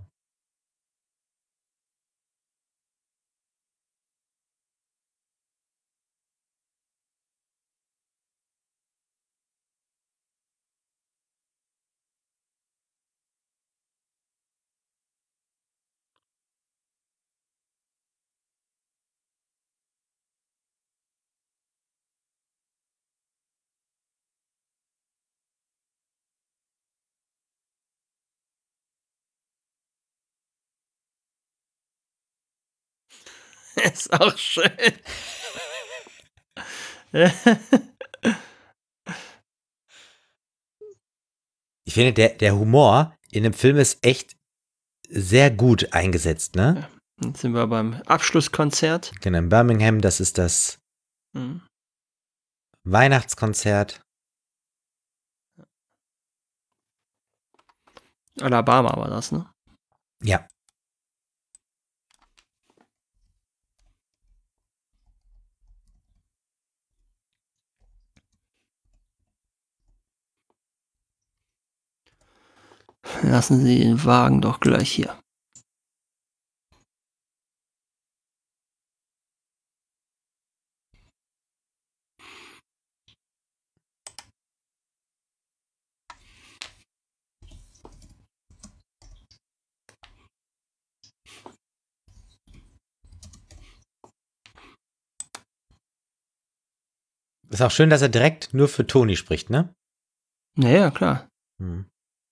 Ist auch schön. Ich finde, der Humor in dem Film ist echt sehr gut eingesetzt, ne? Jetzt sind wir beim Abschlusskonzert. Genau, in Birmingham, das ist das Mhm. Weihnachtskonzert. Alabama war das, ne? Ja. Lassen Sie den Wagen doch gleich hier. Ist auch schön, dass er direkt nur für Toni spricht, ne? Naja, klar. Hm.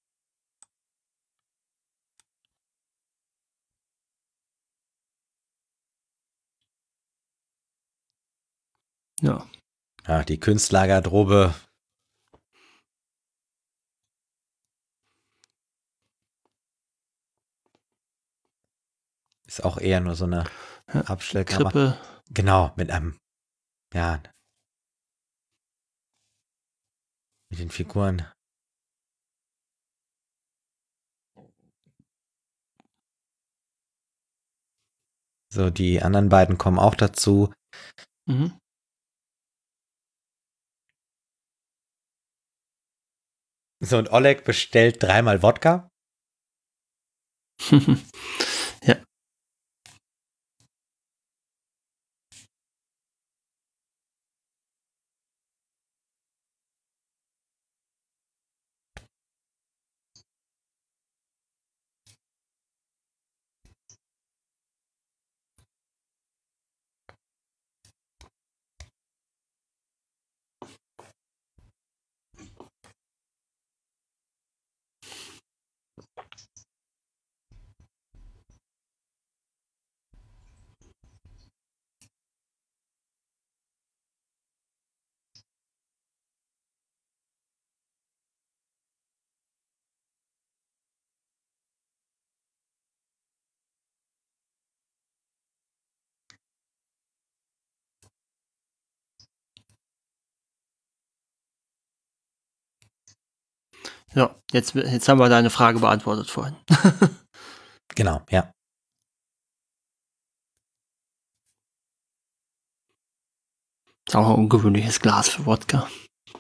Ja. Ja, die Künstlergarderobe. Ist auch eher nur so eine Ja, Abstellkammer. Krippe. Genau, mit den Figuren. So, die anderen beiden kommen auch dazu. Mhm. So, und Oleg bestellt 3-mal Wodka. Ja. Ja, jetzt haben wir deine Frage beantwortet vorhin. Genau, ja. Ist auch ein ungewöhnliches Glas für Wodka.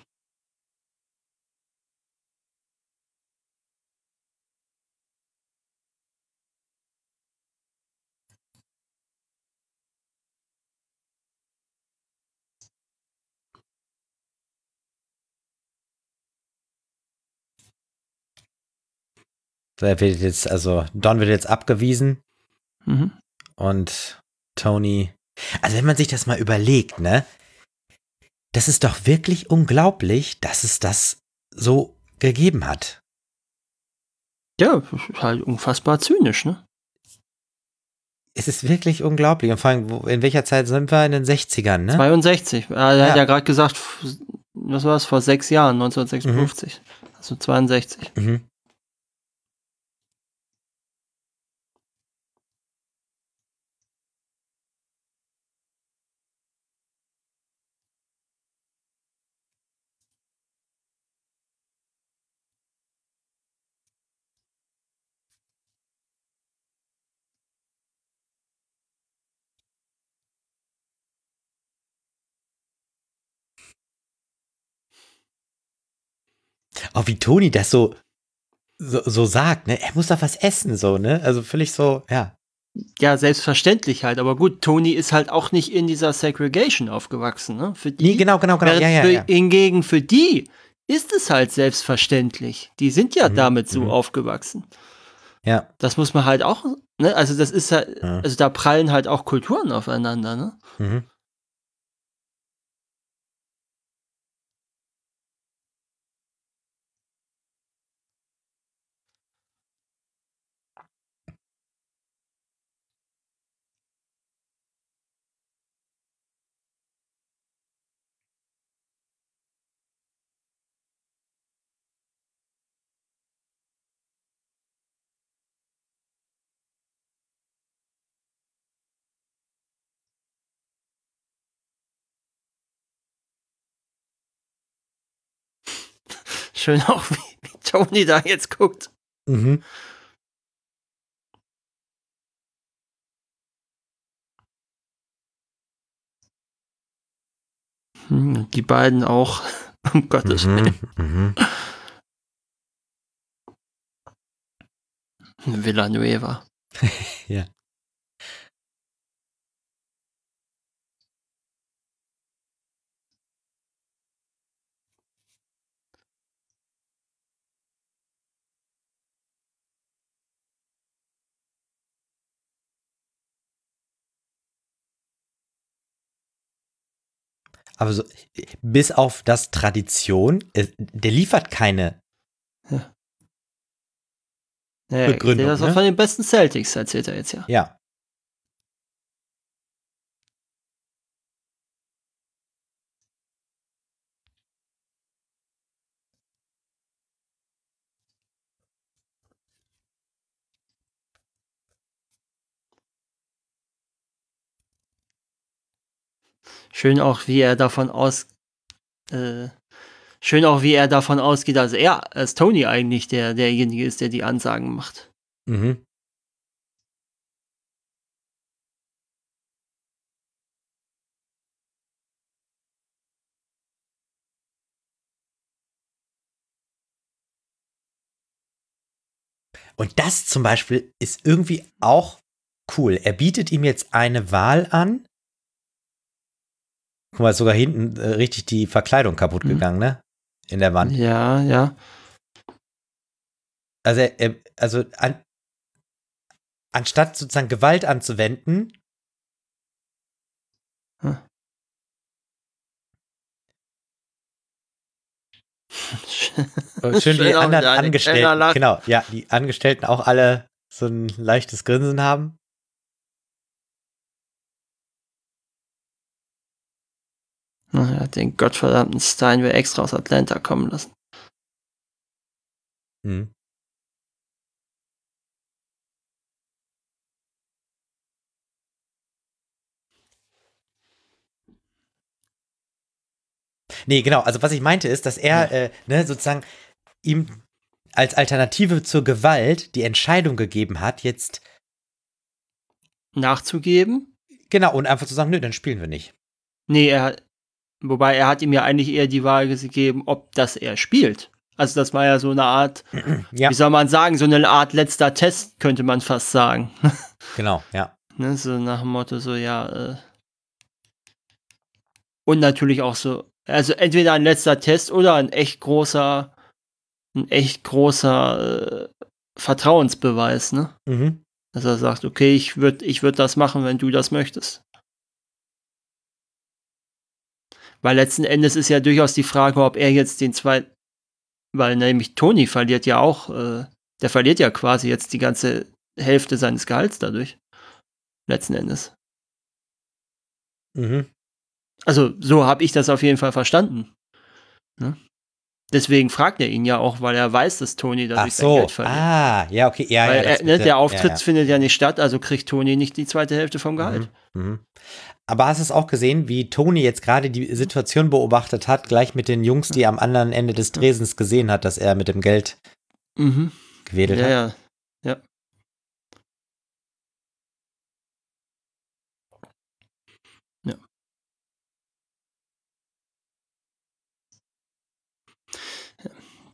So, Don wird jetzt abgewiesen Mhm. und Tony. Also, wenn man sich das mal überlegt, ne? Das ist doch wirklich unglaublich, dass es das so gegeben hat. Ja, halt unfassbar zynisch, ne? Es ist wirklich unglaublich. Und vor allem, in welcher Zeit sind wir? In den 60ern, ne? 62. Er Ja. hat ja gerade gesagt, was war das, vor 6 Jahren, 1956. Also 62. Mhm. Auch wie Toni das so sagt, ne? Er muss doch was essen, so, ne? Also völlig so, ja. Ja, selbstverständlich halt. Aber gut, Toni ist halt auch nicht in dieser Segregation aufgewachsen, ne? Für die. Nee, genau. Während Ja. Hingegen für die ist es halt selbstverständlich. Die sind ja damit so aufgewachsen. Ja. Das muss man halt auch, ne? Also das ist halt, also da prallen halt auch Kulturen aufeinander, ne? Mhm. Schön auch, wie Toni da jetzt guckt. Mhm. Die beiden auch, um Gottes Willen. Mhm. Villanueva. Ja. Aber so, bis auf das Tradition, der liefert keine Begründung, Das war ne? von den besten Celtics, erzählt er jetzt ja. Ja. Schön auch, wie er davon ausgeht, dass er als Tony eigentlich derjenige ist, der die Ansagen macht. Mhm. Und das zum Beispiel ist irgendwie auch cool. Er bietet ihm jetzt eine Wahl an. Guck mal, ist sogar hinten richtig die Verkleidung kaputt gegangen, ne? In der Wand. Ja. Also, anstatt sozusagen Gewalt anzuwenden, schön die anderen Angestellten, genau, ja, die Angestellten auch alle so ein leichtes Grinsen haben. Er hat den gottverdammten Steinway extra aus Atlanta kommen lassen. Mhm. Nee, genau, also was ich meinte ist, dass er sozusagen ihm als Alternative zur Gewalt die Entscheidung gegeben hat, jetzt nachzugeben. Genau, und einfach zu sagen, nö, dann spielen wir nicht. Nee, wobei er hat ihm ja eigentlich eher die Wahl gegeben, ob das er spielt. Also das war ja so eine Art, Ja. wie soll man sagen, so eine Art letzter Test, könnte man fast sagen. Genau, ja. Ne, so nach dem Motto so, ja, und natürlich auch so, also entweder ein letzter Test oder ein echt großer Vertrauensbeweis, ne? Mhm. Dass er sagt, okay, ich würd das machen, wenn du das möchtest. Weil letzten Endes ist ja durchaus die Frage, ob er jetzt den zweiten, weil nämlich Tony verliert ja auch, der verliert ja quasi jetzt die ganze Hälfte seines Gehalts dadurch. Letzten Endes. Mhm. Also, so habe ich das auf jeden Fall verstanden. Ne? Deswegen fragt er ihn ja auch, weil er weiß, dass Tony dadurch sein Geld verliert. Ja, okay, ja, weil ja. der Auftritt findet ja nicht statt, also kriegt Tony nicht die zweite Hälfte vom Gehalt. Mhm. Aber hast du es auch gesehen, wie Tony jetzt gerade die Situation beobachtet hat, gleich mit den Jungs, die am anderen Ende des Tresens gesehen hat, dass er mit dem Geld gewedelt hat? Ja.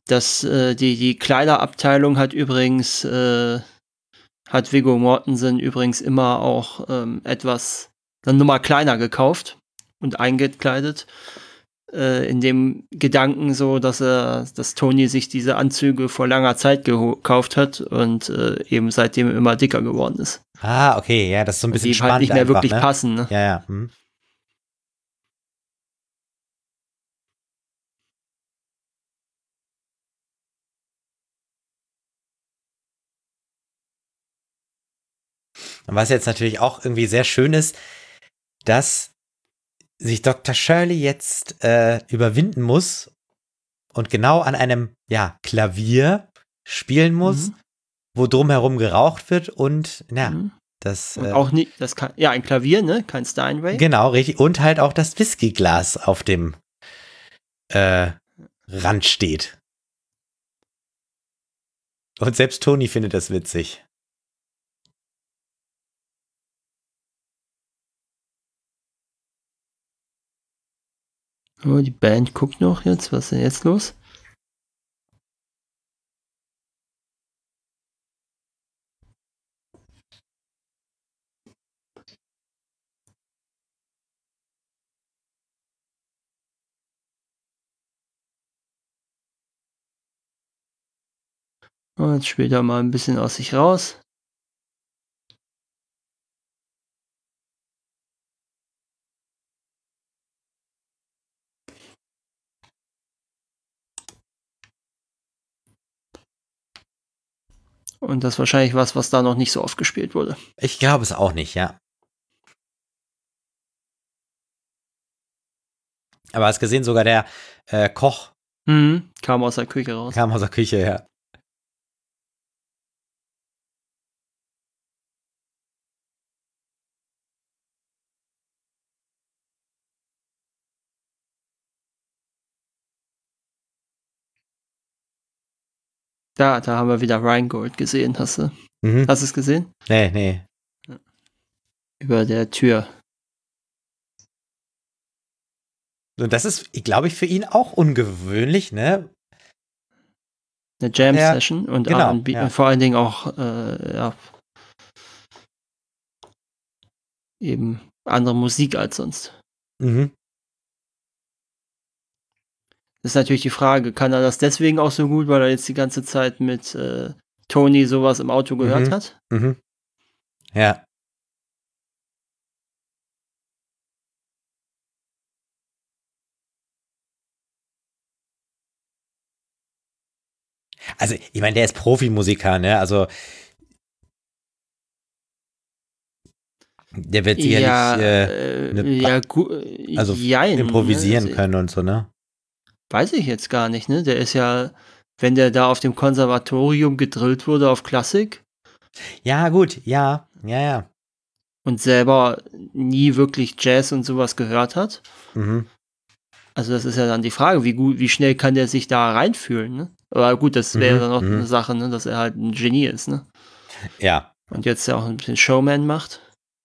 Die Kleiderabteilung hat übrigens, hat Viggo Mortensen übrigens immer auch etwas, eine Nummer kleiner gekauft und eingekleidet. In dem Gedanken so, dass Tony sich diese Anzüge vor langer Zeit gekauft hat und eben seitdem immer dicker geworden ist. Ah, okay, ja, das ist so ein bisschen die spannend halt nicht mehr einfach, wirklich ne? passen, ne? Ja, ja. Hm. Und was jetzt natürlich auch irgendwie sehr schön ist, dass sich Dr. Shirley jetzt überwinden muss und genau an einem, ja, Klavier spielen muss, wo drumherum geraucht wird und, ja, das... Und auch nicht, ein Klavier, ne? Kein Steinway. Genau, richtig. Und halt auch das Whiskyglas auf dem Rand steht. Und selbst Tony findet das witzig. Oh, die Band guckt noch jetzt. Was ist denn jetzt los? Oh, jetzt spielt er mal ein bisschen aus sich raus. Und das ist wahrscheinlich was da noch nicht so oft gespielt wurde. Ich glaube es auch nicht, ja. Aber hast gesehen, sogar der Koch kam aus der Küche raus. kam aus der Küche, ja. Da haben wir wieder Rheingold gesehen, hast du? Hast du es gesehen? Nee. Über der Tür. Und das ist, glaube ich, für ihn auch ungewöhnlich, ne? Eine Jam-Session und genau, R&B ja. und vor allen Dingen auch eben andere Musik als sonst. Mhm. Das ist natürlich die Frage, kann er das deswegen auch so gut, weil er jetzt die ganze Zeit mit Tony sowas im Auto gehört hat? Mhm. Ja. Also, ich meine, der ist Profimusiker, ne? Also, der wird sicherlich improvisieren können und so, ne? Weiß ich jetzt gar nicht, ne? Der ist ja, wenn der da auf dem Konservatorium gedrillt wurde auf Klassik. Ja, gut, ja. Und selber nie wirklich Jazz und sowas gehört hat. Mhm. Also das ist ja dann die Frage, wie schnell kann der sich da reinfühlen, ne? Aber gut, das wäre dann noch eine Sache, ne? Dass er halt ein Genie ist, ne? Ja. Und jetzt ja auch ein bisschen Showman macht.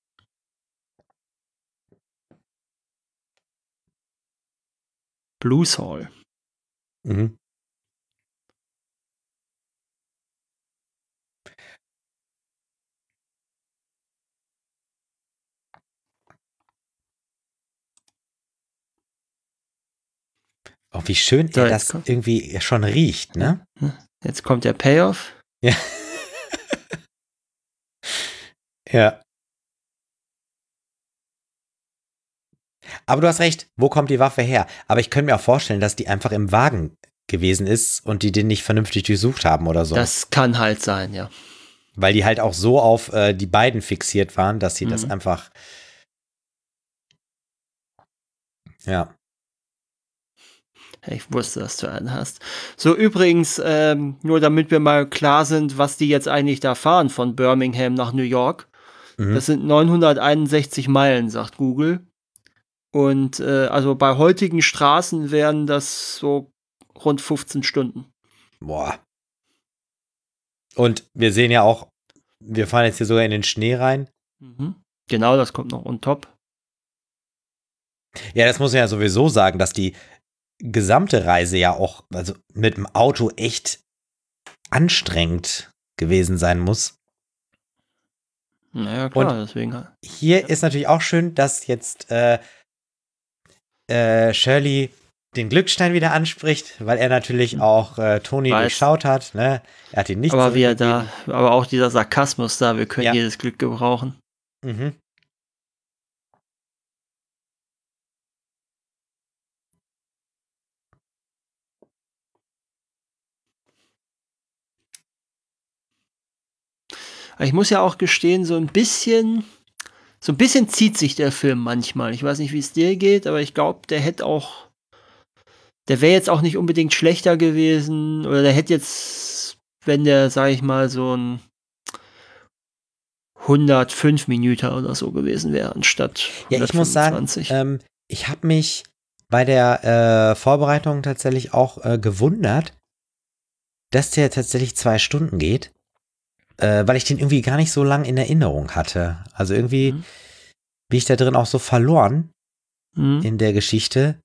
Blues Hall. Mhm. Oh, wie schön er das irgendwie schon riecht, ne? Jetzt kommt der Payoff. Ja. Ja. Aber du hast recht, wo kommt die Waffe her? Aber ich könnte mir auch vorstellen, dass die einfach im Wagen gewesen ist und die den nicht vernünftig durchsucht haben oder so. Das kann halt sein, ja. Weil die halt auch so auf die beiden fixiert waren, dass sie das einfach. Ja. Ich wusste, dass du einen hast. So, übrigens, nur damit wir mal klar sind, was die jetzt eigentlich da fahren von Birmingham nach New York. Das sind 961 Meilen, sagt Google. Und also bei heutigen Straßen wären das so rund 15 Stunden. Boah. Und wir sehen ja auch, wir fahren jetzt hier sogar in den Schnee rein. Genau, das kommt noch on top. Ja, das muss man ja sowieso sagen, dass die gesamte Reise ja auch, also mit dem Auto echt anstrengend gewesen sein muss. Naja, klar, Und deswegen. hier ist natürlich auch schön, dass jetzt Shirley den Glückstein wieder anspricht, weil er natürlich auch Tony durchschaut hat. Ne? Er hat ihn nicht aber zurückgegeben. aber auch dieser Sarkasmus da, wir können Ja. jedes Glück gebrauchen. Mhm. Ich muss ja auch gestehen, so ein bisschen zieht sich der Film manchmal. Ich weiß nicht, wie es dir geht, aber ich glaube, der wäre jetzt auch nicht unbedingt schlechter gewesen oder der hätte jetzt, wenn der, sag ich mal, so ein 105 Minuten oder so gewesen wäre, anstatt 125. Ja, ich muss sagen, ich habe mich bei der Vorbereitung tatsächlich auch gewundert, dass der tatsächlich 2 Stunden geht, weil ich den irgendwie gar nicht so lang in Erinnerung hatte. Also irgendwie bin ich da drin auch so verloren in der Geschichte.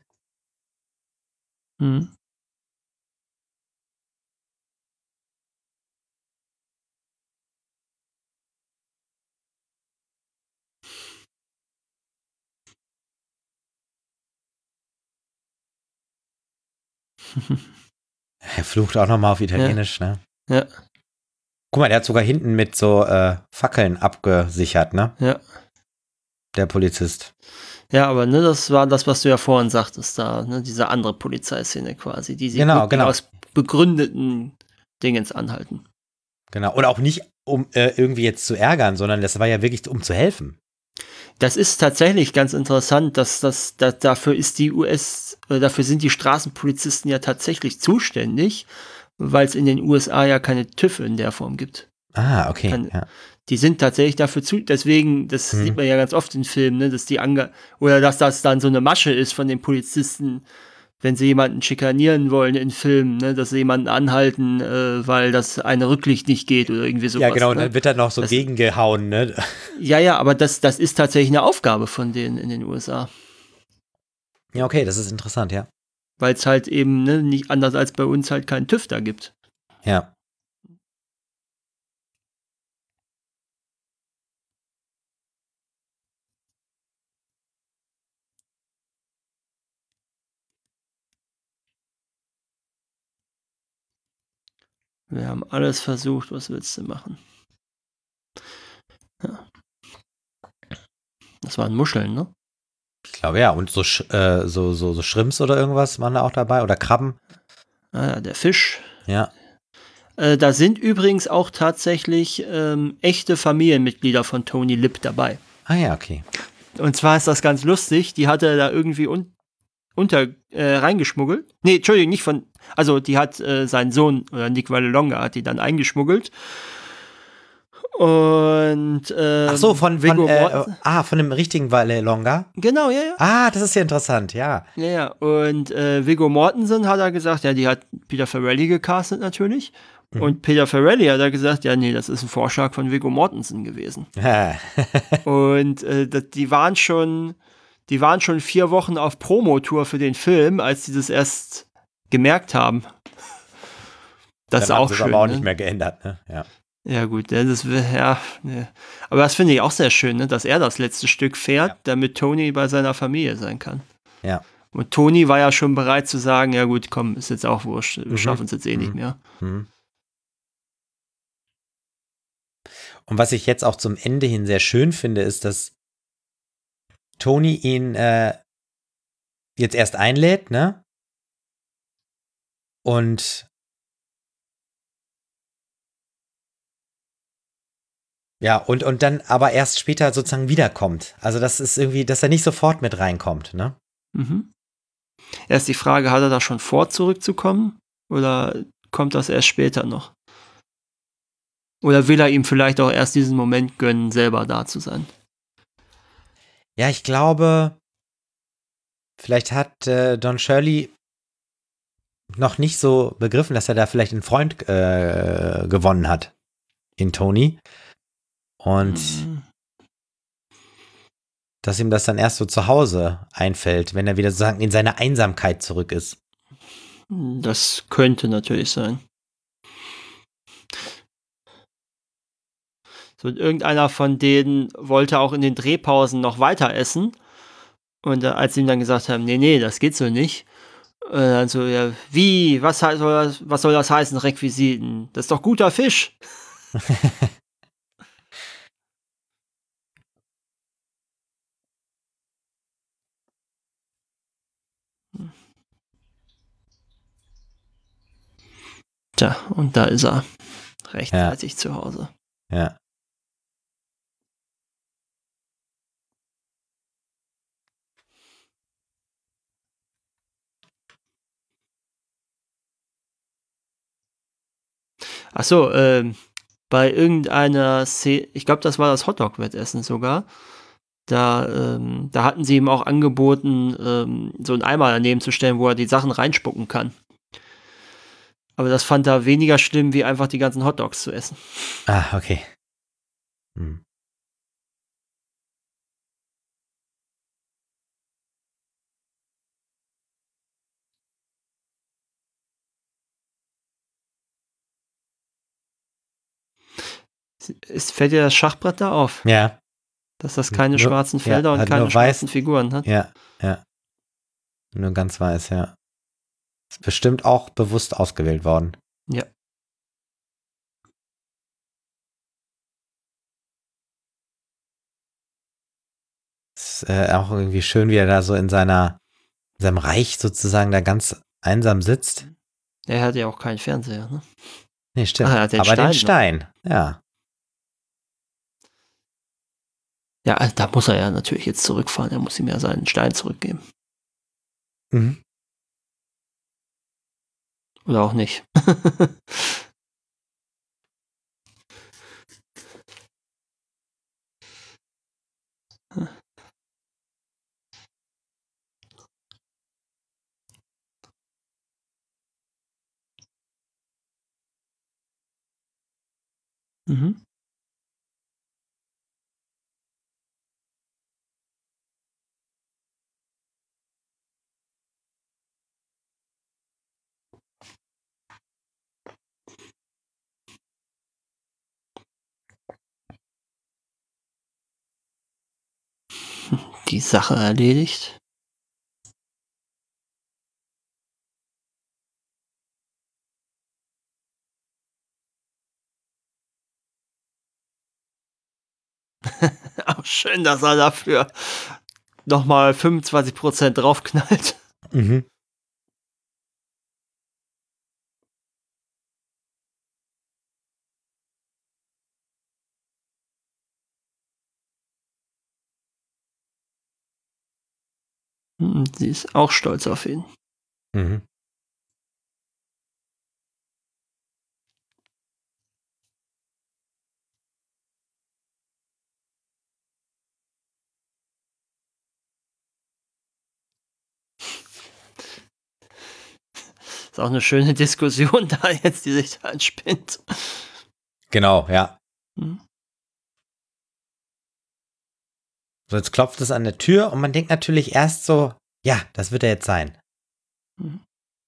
Er flucht auch nochmal auf Italienisch, ne? Ja. Guck mal, der hat sogar hinten mit so Fackeln abgesichert, ne? Ja. Der Polizist. Ja, aber ne, das war das, was du ja vorhin sagtest, da, ne, diese andere Polizeiszene quasi, die sie Genau. aus begründeten Dingens anhalten. Genau. Und auch nicht, um irgendwie jetzt zu ärgern, sondern das war ja wirklich, um zu helfen. Das ist tatsächlich ganz interessant, dass dafür ist dafür sind die Straßenpolizisten ja tatsächlich zuständig, weil es in den USA ja keine TÜV in der Form gibt. Ah, okay. Ja. Die sind tatsächlich dafür deswegen, das sieht man ja ganz oft in Filmen, ne, dass oder dass das dann so eine Masche ist von den Polizisten, wenn sie jemanden schikanieren wollen in Filmen, ne, dass sie jemanden anhalten, weil das eine Rücklicht nicht geht oder irgendwie sowas. Ja, genau, und ne? dann wird dann noch so gegengehauen, ne? Ja, aber das ist tatsächlich eine Aufgabe von denen in den USA. Ja, okay, das ist interessant, ja. Weil es halt eben, ne, nicht anders als bei uns halt keinen TÜV da gibt. Ja. Wir haben alles versucht, was willst du machen? Ja. Das waren Muscheln, ne? Ich glaube ja, und so Shrimps oder irgendwas waren da auch dabei oder Krabben. Ah ja, der Fisch. Ja. Da sind übrigens auch tatsächlich echte Familienmitglieder von Tony Lip dabei. Ah ja, okay. Und zwar ist das ganz lustig, die hat er da irgendwie reingeschmuggelt. Nee, Entschuldigung, nicht von, also die hat sein Sohn, oder Nick Vallelonga, hat die dann eingeschmuggelt. Und Ach so, von dem richtigen Vallelonga? Genau, ja. Ah, das ist ja interessant, ja. Ja, und Viggo Mortensen hat er gesagt, ja, die hat Peter Farrelly gecastet natürlich. Und Peter Farrelly hat er gesagt, ja, nee, das ist ein Vorschlag von Viggo Mortensen gewesen. Und die waren schon 4 Wochen auf Promotour für den Film, als sie das erst gemerkt haben. Das ist auch schön. Aber auch ne? nicht mehr geändert, ne? Ja. Ja, gut, ne. Aber das finde ich auch sehr schön, ne, dass er das letzte Stück fährt, damit Tony bei seiner Familie sein kann. Ja. Und Tony war ja schon bereit zu sagen, ja gut, komm, ist jetzt auch wurscht, wir schaffen es jetzt eh nicht mehr. Und was ich jetzt auch zum Ende hin sehr schön finde, ist, dass Tony ihn jetzt erst einlädt, ne? Und ja, und dann aber erst später sozusagen wiederkommt. Also das ist irgendwie, dass er nicht sofort mit reinkommt, ne? Erst die Frage, hat er da schon vor, zurückzukommen? Oder kommt das erst später noch? Oder will er ihm vielleicht auch erst diesen Moment gönnen, selber da zu sein? Ja, ich glaube, vielleicht hat Don Shirley noch nicht so begriffen, dass er da vielleicht einen Freund gewonnen hat in Tony. Und dass ihm das dann erst so zu Hause einfällt, wenn er wieder sozusagen in seine Einsamkeit zurück ist. Das könnte natürlich sein. So, irgendeiner von denen wollte auch in den Drehpausen noch weiter essen. Und als sie ihm dann gesagt haben, nee, das geht so nicht. Dann so, ja, wie, was soll das heißen, Requisiten? Das ist doch guter Fisch. Tja, und da ist er rechtzeitig zu Hause. Ja. Ach so, bei irgendeiner Szene, ich glaube, das war das Hotdog-Wettessen sogar. Da hatten sie ihm auch angeboten, so einen Eimer daneben zu stellen, wo er die Sachen reinspucken kann. Aber das fand er weniger schlimm, wie einfach die ganzen Hotdogs zu essen. Ah, okay. Hm. Fällt dir das Schachbrett da auf? Ja. Dass das keine schwarzen Felder und hat keine nur weiß. schwarzen Figuren hat? Ja. Nur ganz weiß, ja. Ist bestimmt auch bewusst ausgewählt worden. Ja. Ist auch irgendwie schön, wie er da so in seinem Reich sozusagen da ganz einsam sitzt. Er hat ja auch keinen Fernseher, ne? Nee, stimmt. Ach, er hat den Aber Stein den Stein, ja. Ja, da muss er ja natürlich jetzt zurückfahren. Er muss ihm ja seinen Stein zurückgeben. Mhm. Oder auch nicht. Mhm. Die Sache erledigt. Auch schön, dass er dafür nochmal 25% draufknallt. Mhm. Sie ist auch stolz auf ihn. Mhm. Ist auch eine schöne Diskussion da jetzt, die sich da entspinnt. Genau, ja. Mhm. So, jetzt klopft es an der Tür und man denkt natürlich erst so, ja, das wird er jetzt sein. Mhm.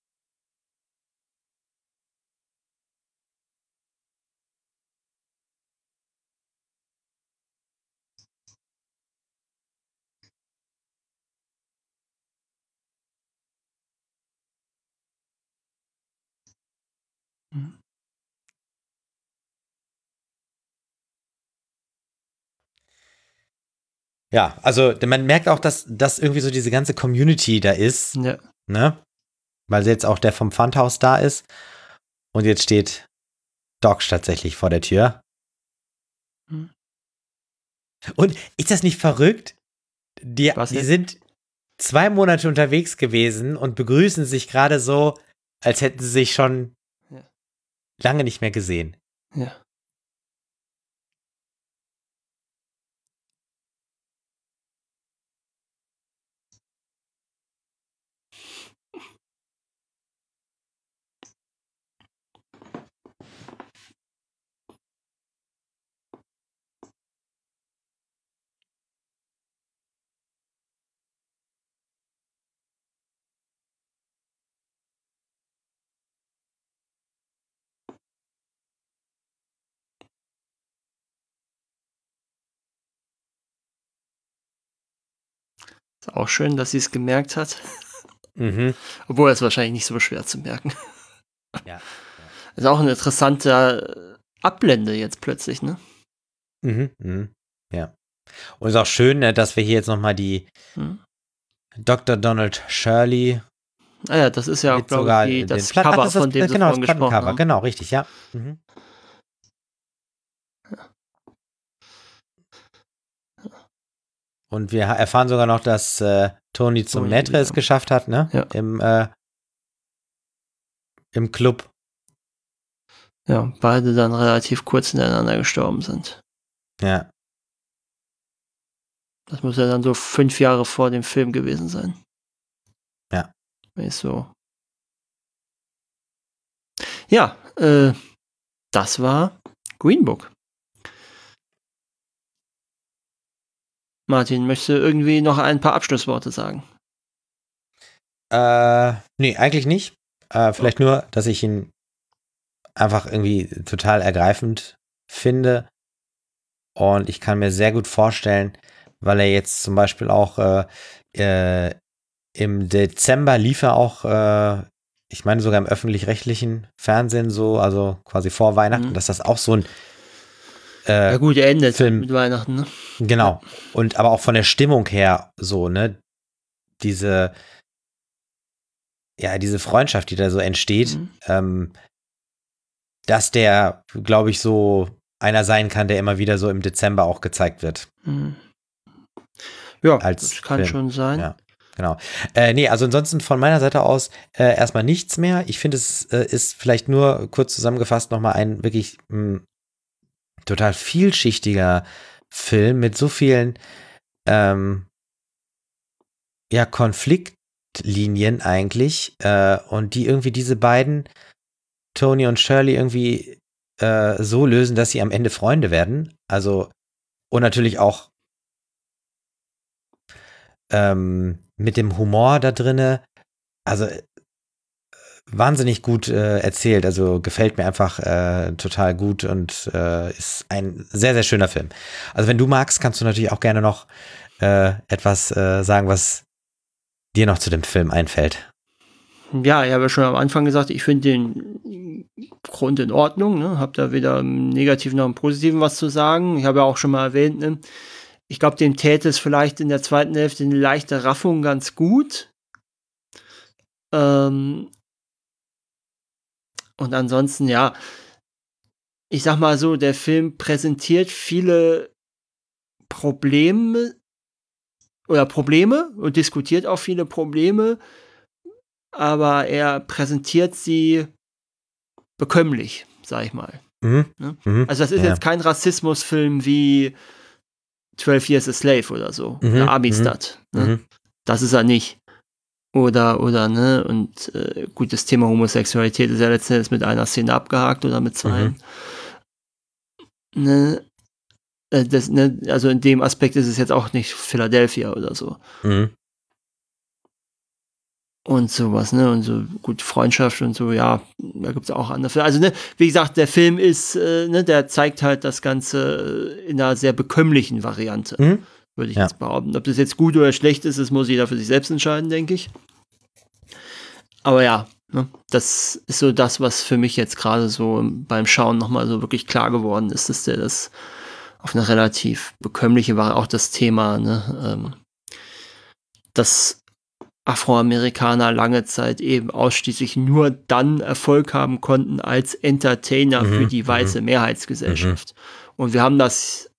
Mhm. Ja, also man merkt auch, dass irgendwie so diese ganze Community da ist, Ja. ne? Weil jetzt auch der vom Pfandhaus da ist und jetzt steht Doc tatsächlich vor der Tür. Mhm. Und ist das nicht verrückt? Die Was jetzt? sind 2 Monate unterwegs gewesen und begrüßen sich gerade so, als hätten sie sich schon Ja. lange nicht mehr gesehen. Ja. Ist auch schön, dass sie es gemerkt hat. Mhm. Obwohl es wahrscheinlich nicht so schwer zu merken. Ja. Ist auch ein interessanter Ablende jetzt plötzlich, ne? Mhm. Mhm. Ja. Und ist auch schön, ne, dass wir hier jetzt nochmal die Dr. Donald Shirley Ah ja, das ist ja auch, mit sogar glaube ich, das den Cover, von dem sie genau, vorhin das gesprochen Plattencover, haben. genau, richtig, ja. Mhm. Und wir erfahren sogar noch, dass Tony zum Tony Maitre es wieder. geschafft hat, ne? Ja. Im Club. Ja, beide dann relativ kurz hintereinander gestorben sind. Ja. Das muss ja dann so 5 Jahre vor dem Film gewesen sein. Ja. Ist so. Ja, das war Green Book. Martin, möchtest du irgendwie noch ein paar Abschlussworte sagen? Nee, eigentlich nicht. Vielleicht nur, dass ich ihn einfach irgendwie total ergreifend finde. Und ich kann mir sehr gut vorstellen, weil er jetzt zum Beispiel auch im Dezember lief er auch, ich meine sogar im öffentlich-rechtlichen Fernsehen so, also quasi vor Weihnachten, dass das auch so ein Ja gut, er endet Film mit Weihnachten, ne? Genau. Und aber auch von der Stimmung her so, ne? Diese Freundschaft, die da so entsteht, dass der, glaube ich, so einer sein kann, der immer wieder so im Dezember auch gezeigt wird. Ja, als das kann Film. schon sein. Ja, genau. Nee, also ansonsten von meiner Seite aus erstmal nichts mehr. Ich finde, es ist vielleicht nur kurz zusammengefasst nochmal ein wirklich total vielschichtiger Film mit so vielen Konfliktlinien eigentlich und die irgendwie diese beiden, Tony und Shirley, irgendwie so lösen, dass sie am Ende Freunde werden. Also und natürlich auch mit dem Humor da drinne. Also wahnsinnig gut erzählt. Also gefällt mir einfach total gut und ist ein sehr, sehr schöner Film. Also wenn du magst, kannst du natürlich auch gerne noch etwas sagen, was dir noch zu dem Film einfällt. Ja, ich habe ja schon am Anfang gesagt, ich finde den Grund in Ordnung, ne? Hab da weder im Negativen noch im Positiven was zu sagen. Ich habe ja auch schon mal erwähnt, ne? Ich glaube, dem täte es vielleicht in der zweiten Hälfte eine leichte Raffung ganz gut. Und ansonsten, ja, ich sag mal so, der Film präsentiert viele Probleme und diskutiert auch viele Probleme, aber er präsentiert sie bekömmlich, sag ich mal. Mhm. Ne? Mhm. Also das ist jetzt kein Rassismusfilm wie 12 Years a Slave oder so, oder Amistad. Ne? Das ist er nicht. Oder, ne, und gut, das Thema Homosexualität ist ja letzten Endes mit einer Szene abgehakt oder mit zwei. Ne? Also in dem Aspekt ist es jetzt auch nicht Philadelphia oder so. Und sowas, ne? Und so gut, Freundschaft und so, ja, da gibt es auch andere Filme. Also, ne, wie gesagt, der Film ist, der zeigt halt das Ganze in einer sehr bekömmlichen Variante, würde ich jetzt behaupten. Ob das jetzt gut oder schlecht ist, das muss jeder für sich selbst entscheiden, denke ich. Aber ja, ne, das ist so das, was für mich jetzt gerade so beim Schauen nochmal so wirklich klar geworden ist, dass der das auf eine relativ bekömmliche Variante, auch das Thema, ne, dass Afroamerikaner lange Zeit eben ausschließlich nur dann Erfolg haben konnten als Entertainer für die weiße Mehrheitsgesellschaft. Und wir haben das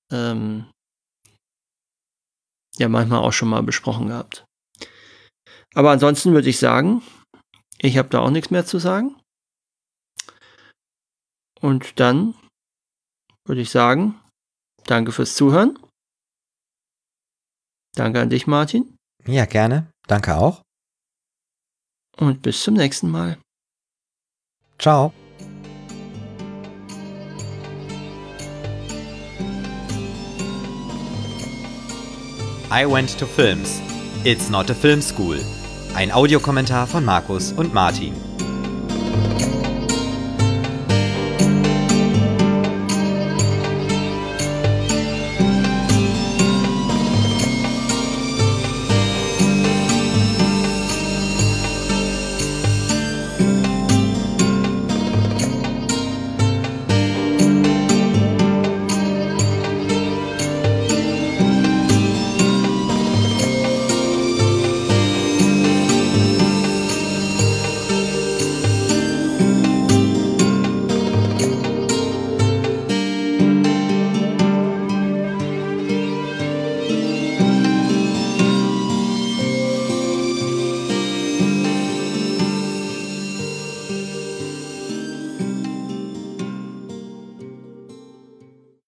ja manchmal auch schon mal besprochen gehabt. Aber ansonsten würde ich sagen, ich habe da auch nichts mehr zu sagen. Und dann würde ich sagen, danke fürs Zuhören. Danke an dich, Martin. Ja, gerne. Danke auch. Und bis zum nächsten Mal. Ciao. I Went to Films. It's not a film school. Ein Audiokommentar von Markus und Martin.